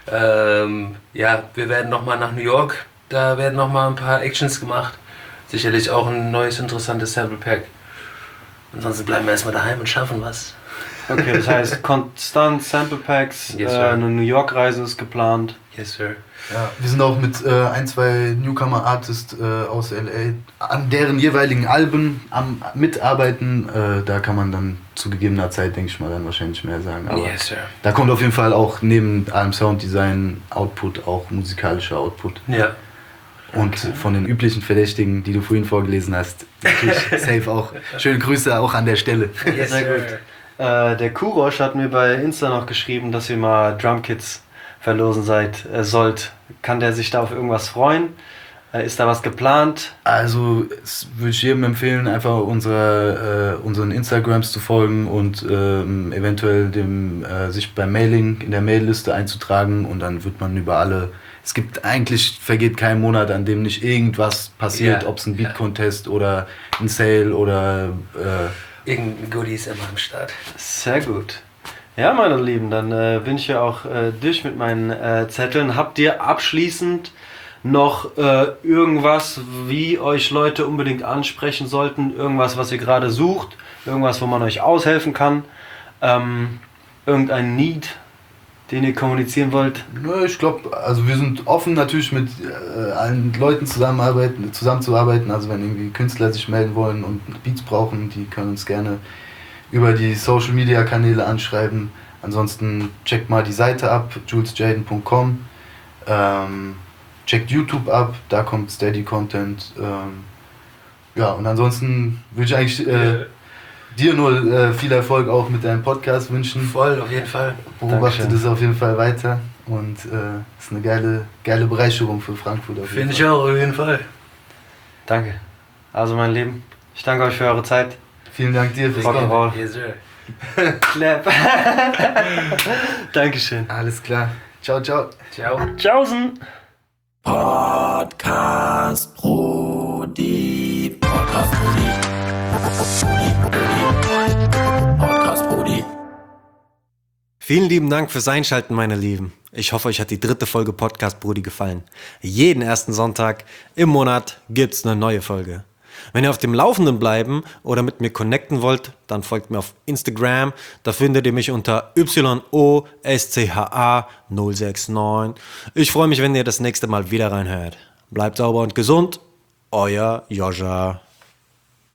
Wir werden nochmal nach New York. Da werden nochmal ein paar Actions gemacht. Sicherlich auch ein neues, interessantes Sample Pack. Ansonsten bleiben wir erstmal daheim und schaffen was. Okay, das heißt konstant Sample Packs, Yes, sir. eine New York Reise ist geplant. Yes, sir. Ja, wir sind auch mit ein, zwei Newcomer-Artists aus LA an deren jeweiligen Alben am Mitarbeiten. Da kann man dann zu gegebener Zeit, denke ich mal, dann wahrscheinlich mehr sagen. Aber Yes, sir. da kommt auf jeden Fall auch neben allem Sounddesign-Output auch musikalischer Output. Ja. Und von den üblichen Verdächtigen, die du vorhin vorgelesen hast, natürlich safe auch. Schöne Grüße auch an der Stelle. Yes, Sehr sir. gut. Der Kurosch hat mir bei Insta noch geschrieben, dass ihr mal Drumkits verlosen sollt. Kann der sich da auf irgendwas freuen? Ist da was geplant? Also es würde ich jedem empfehlen, einfach unseren Instagrams zu folgen und eventuell sich beim Mailing in der Mailliste einzutragen und dann wird man über alle... Es gibt eigentlich, vergeht kein Monat, an dem nicht irgendwas passiert, Ja, ob es ein Beat-Contest oder ein Sale oder... Irgendein Goodie ist immer am Start. Sehr gut. Ja, meine Lieben, dann bin ich ja auch durch mit meinen Zetteln. Habt ihr abschließend noch irgendwas, wie euch Leute unbedingt ansprechen sollten? Irgendwas, was ihr gerade sucht? Irgendwas, wo man euch aushelfen kann? Irgendein Need, den ihr kommunizieren wollt? Nö, ich glaube, also wir sind offen natürlich mit allen Leuten zusammenzuarbeiten. Also wenn irgendwie Künstler sich melden wollen und Beats brauchen, die können uns gerne über die Social Media Kanäle anschreiben. Ansonsten checkt mal die Seite ab, julesjaden.com. Checkt YouTube ab, da kommt Steady Content. Und ansonsten würde ich eigentlich dir nur viel Erfolg auch mit deinem Podcast wünschen. Voll, auf jeden Fall. Beobachte Dankeschön. das auf jeden Fall weiter und ist eine geile Bereicherung für Frankfurt. Auf jeden Finde ich Fall. auch, auf jeden Fall. Danke. Also, mein Lieben, ich danke euch für eure Zeit. Vielen Dank dir fürs Rock'n'Roll. Kommen. Yes, sir. Clap. Dankeschön. Alles klar. Ciao, ciao. Ciao. Tschaußen. Podcast Brody. Podcast Brody. Vielen lieben Dank fürs Einschalten, meine Lieben. Ich hoffe, euch hat die 3. Folge Podcast Brody gefallen. Jeden ersten Sonntag im Monat gibt's eine neue Folge. Wenn ihr auf dem Laufenden bleiben oder mit mir connecten wollt, dann folgt mir auf Instagram. Da findet ihr mich unter YOSCHA069. Ich freue mich, wenn ihr das nächste Mal wieder reinhört. Bleibt sauber und gesund. Euer Joscha.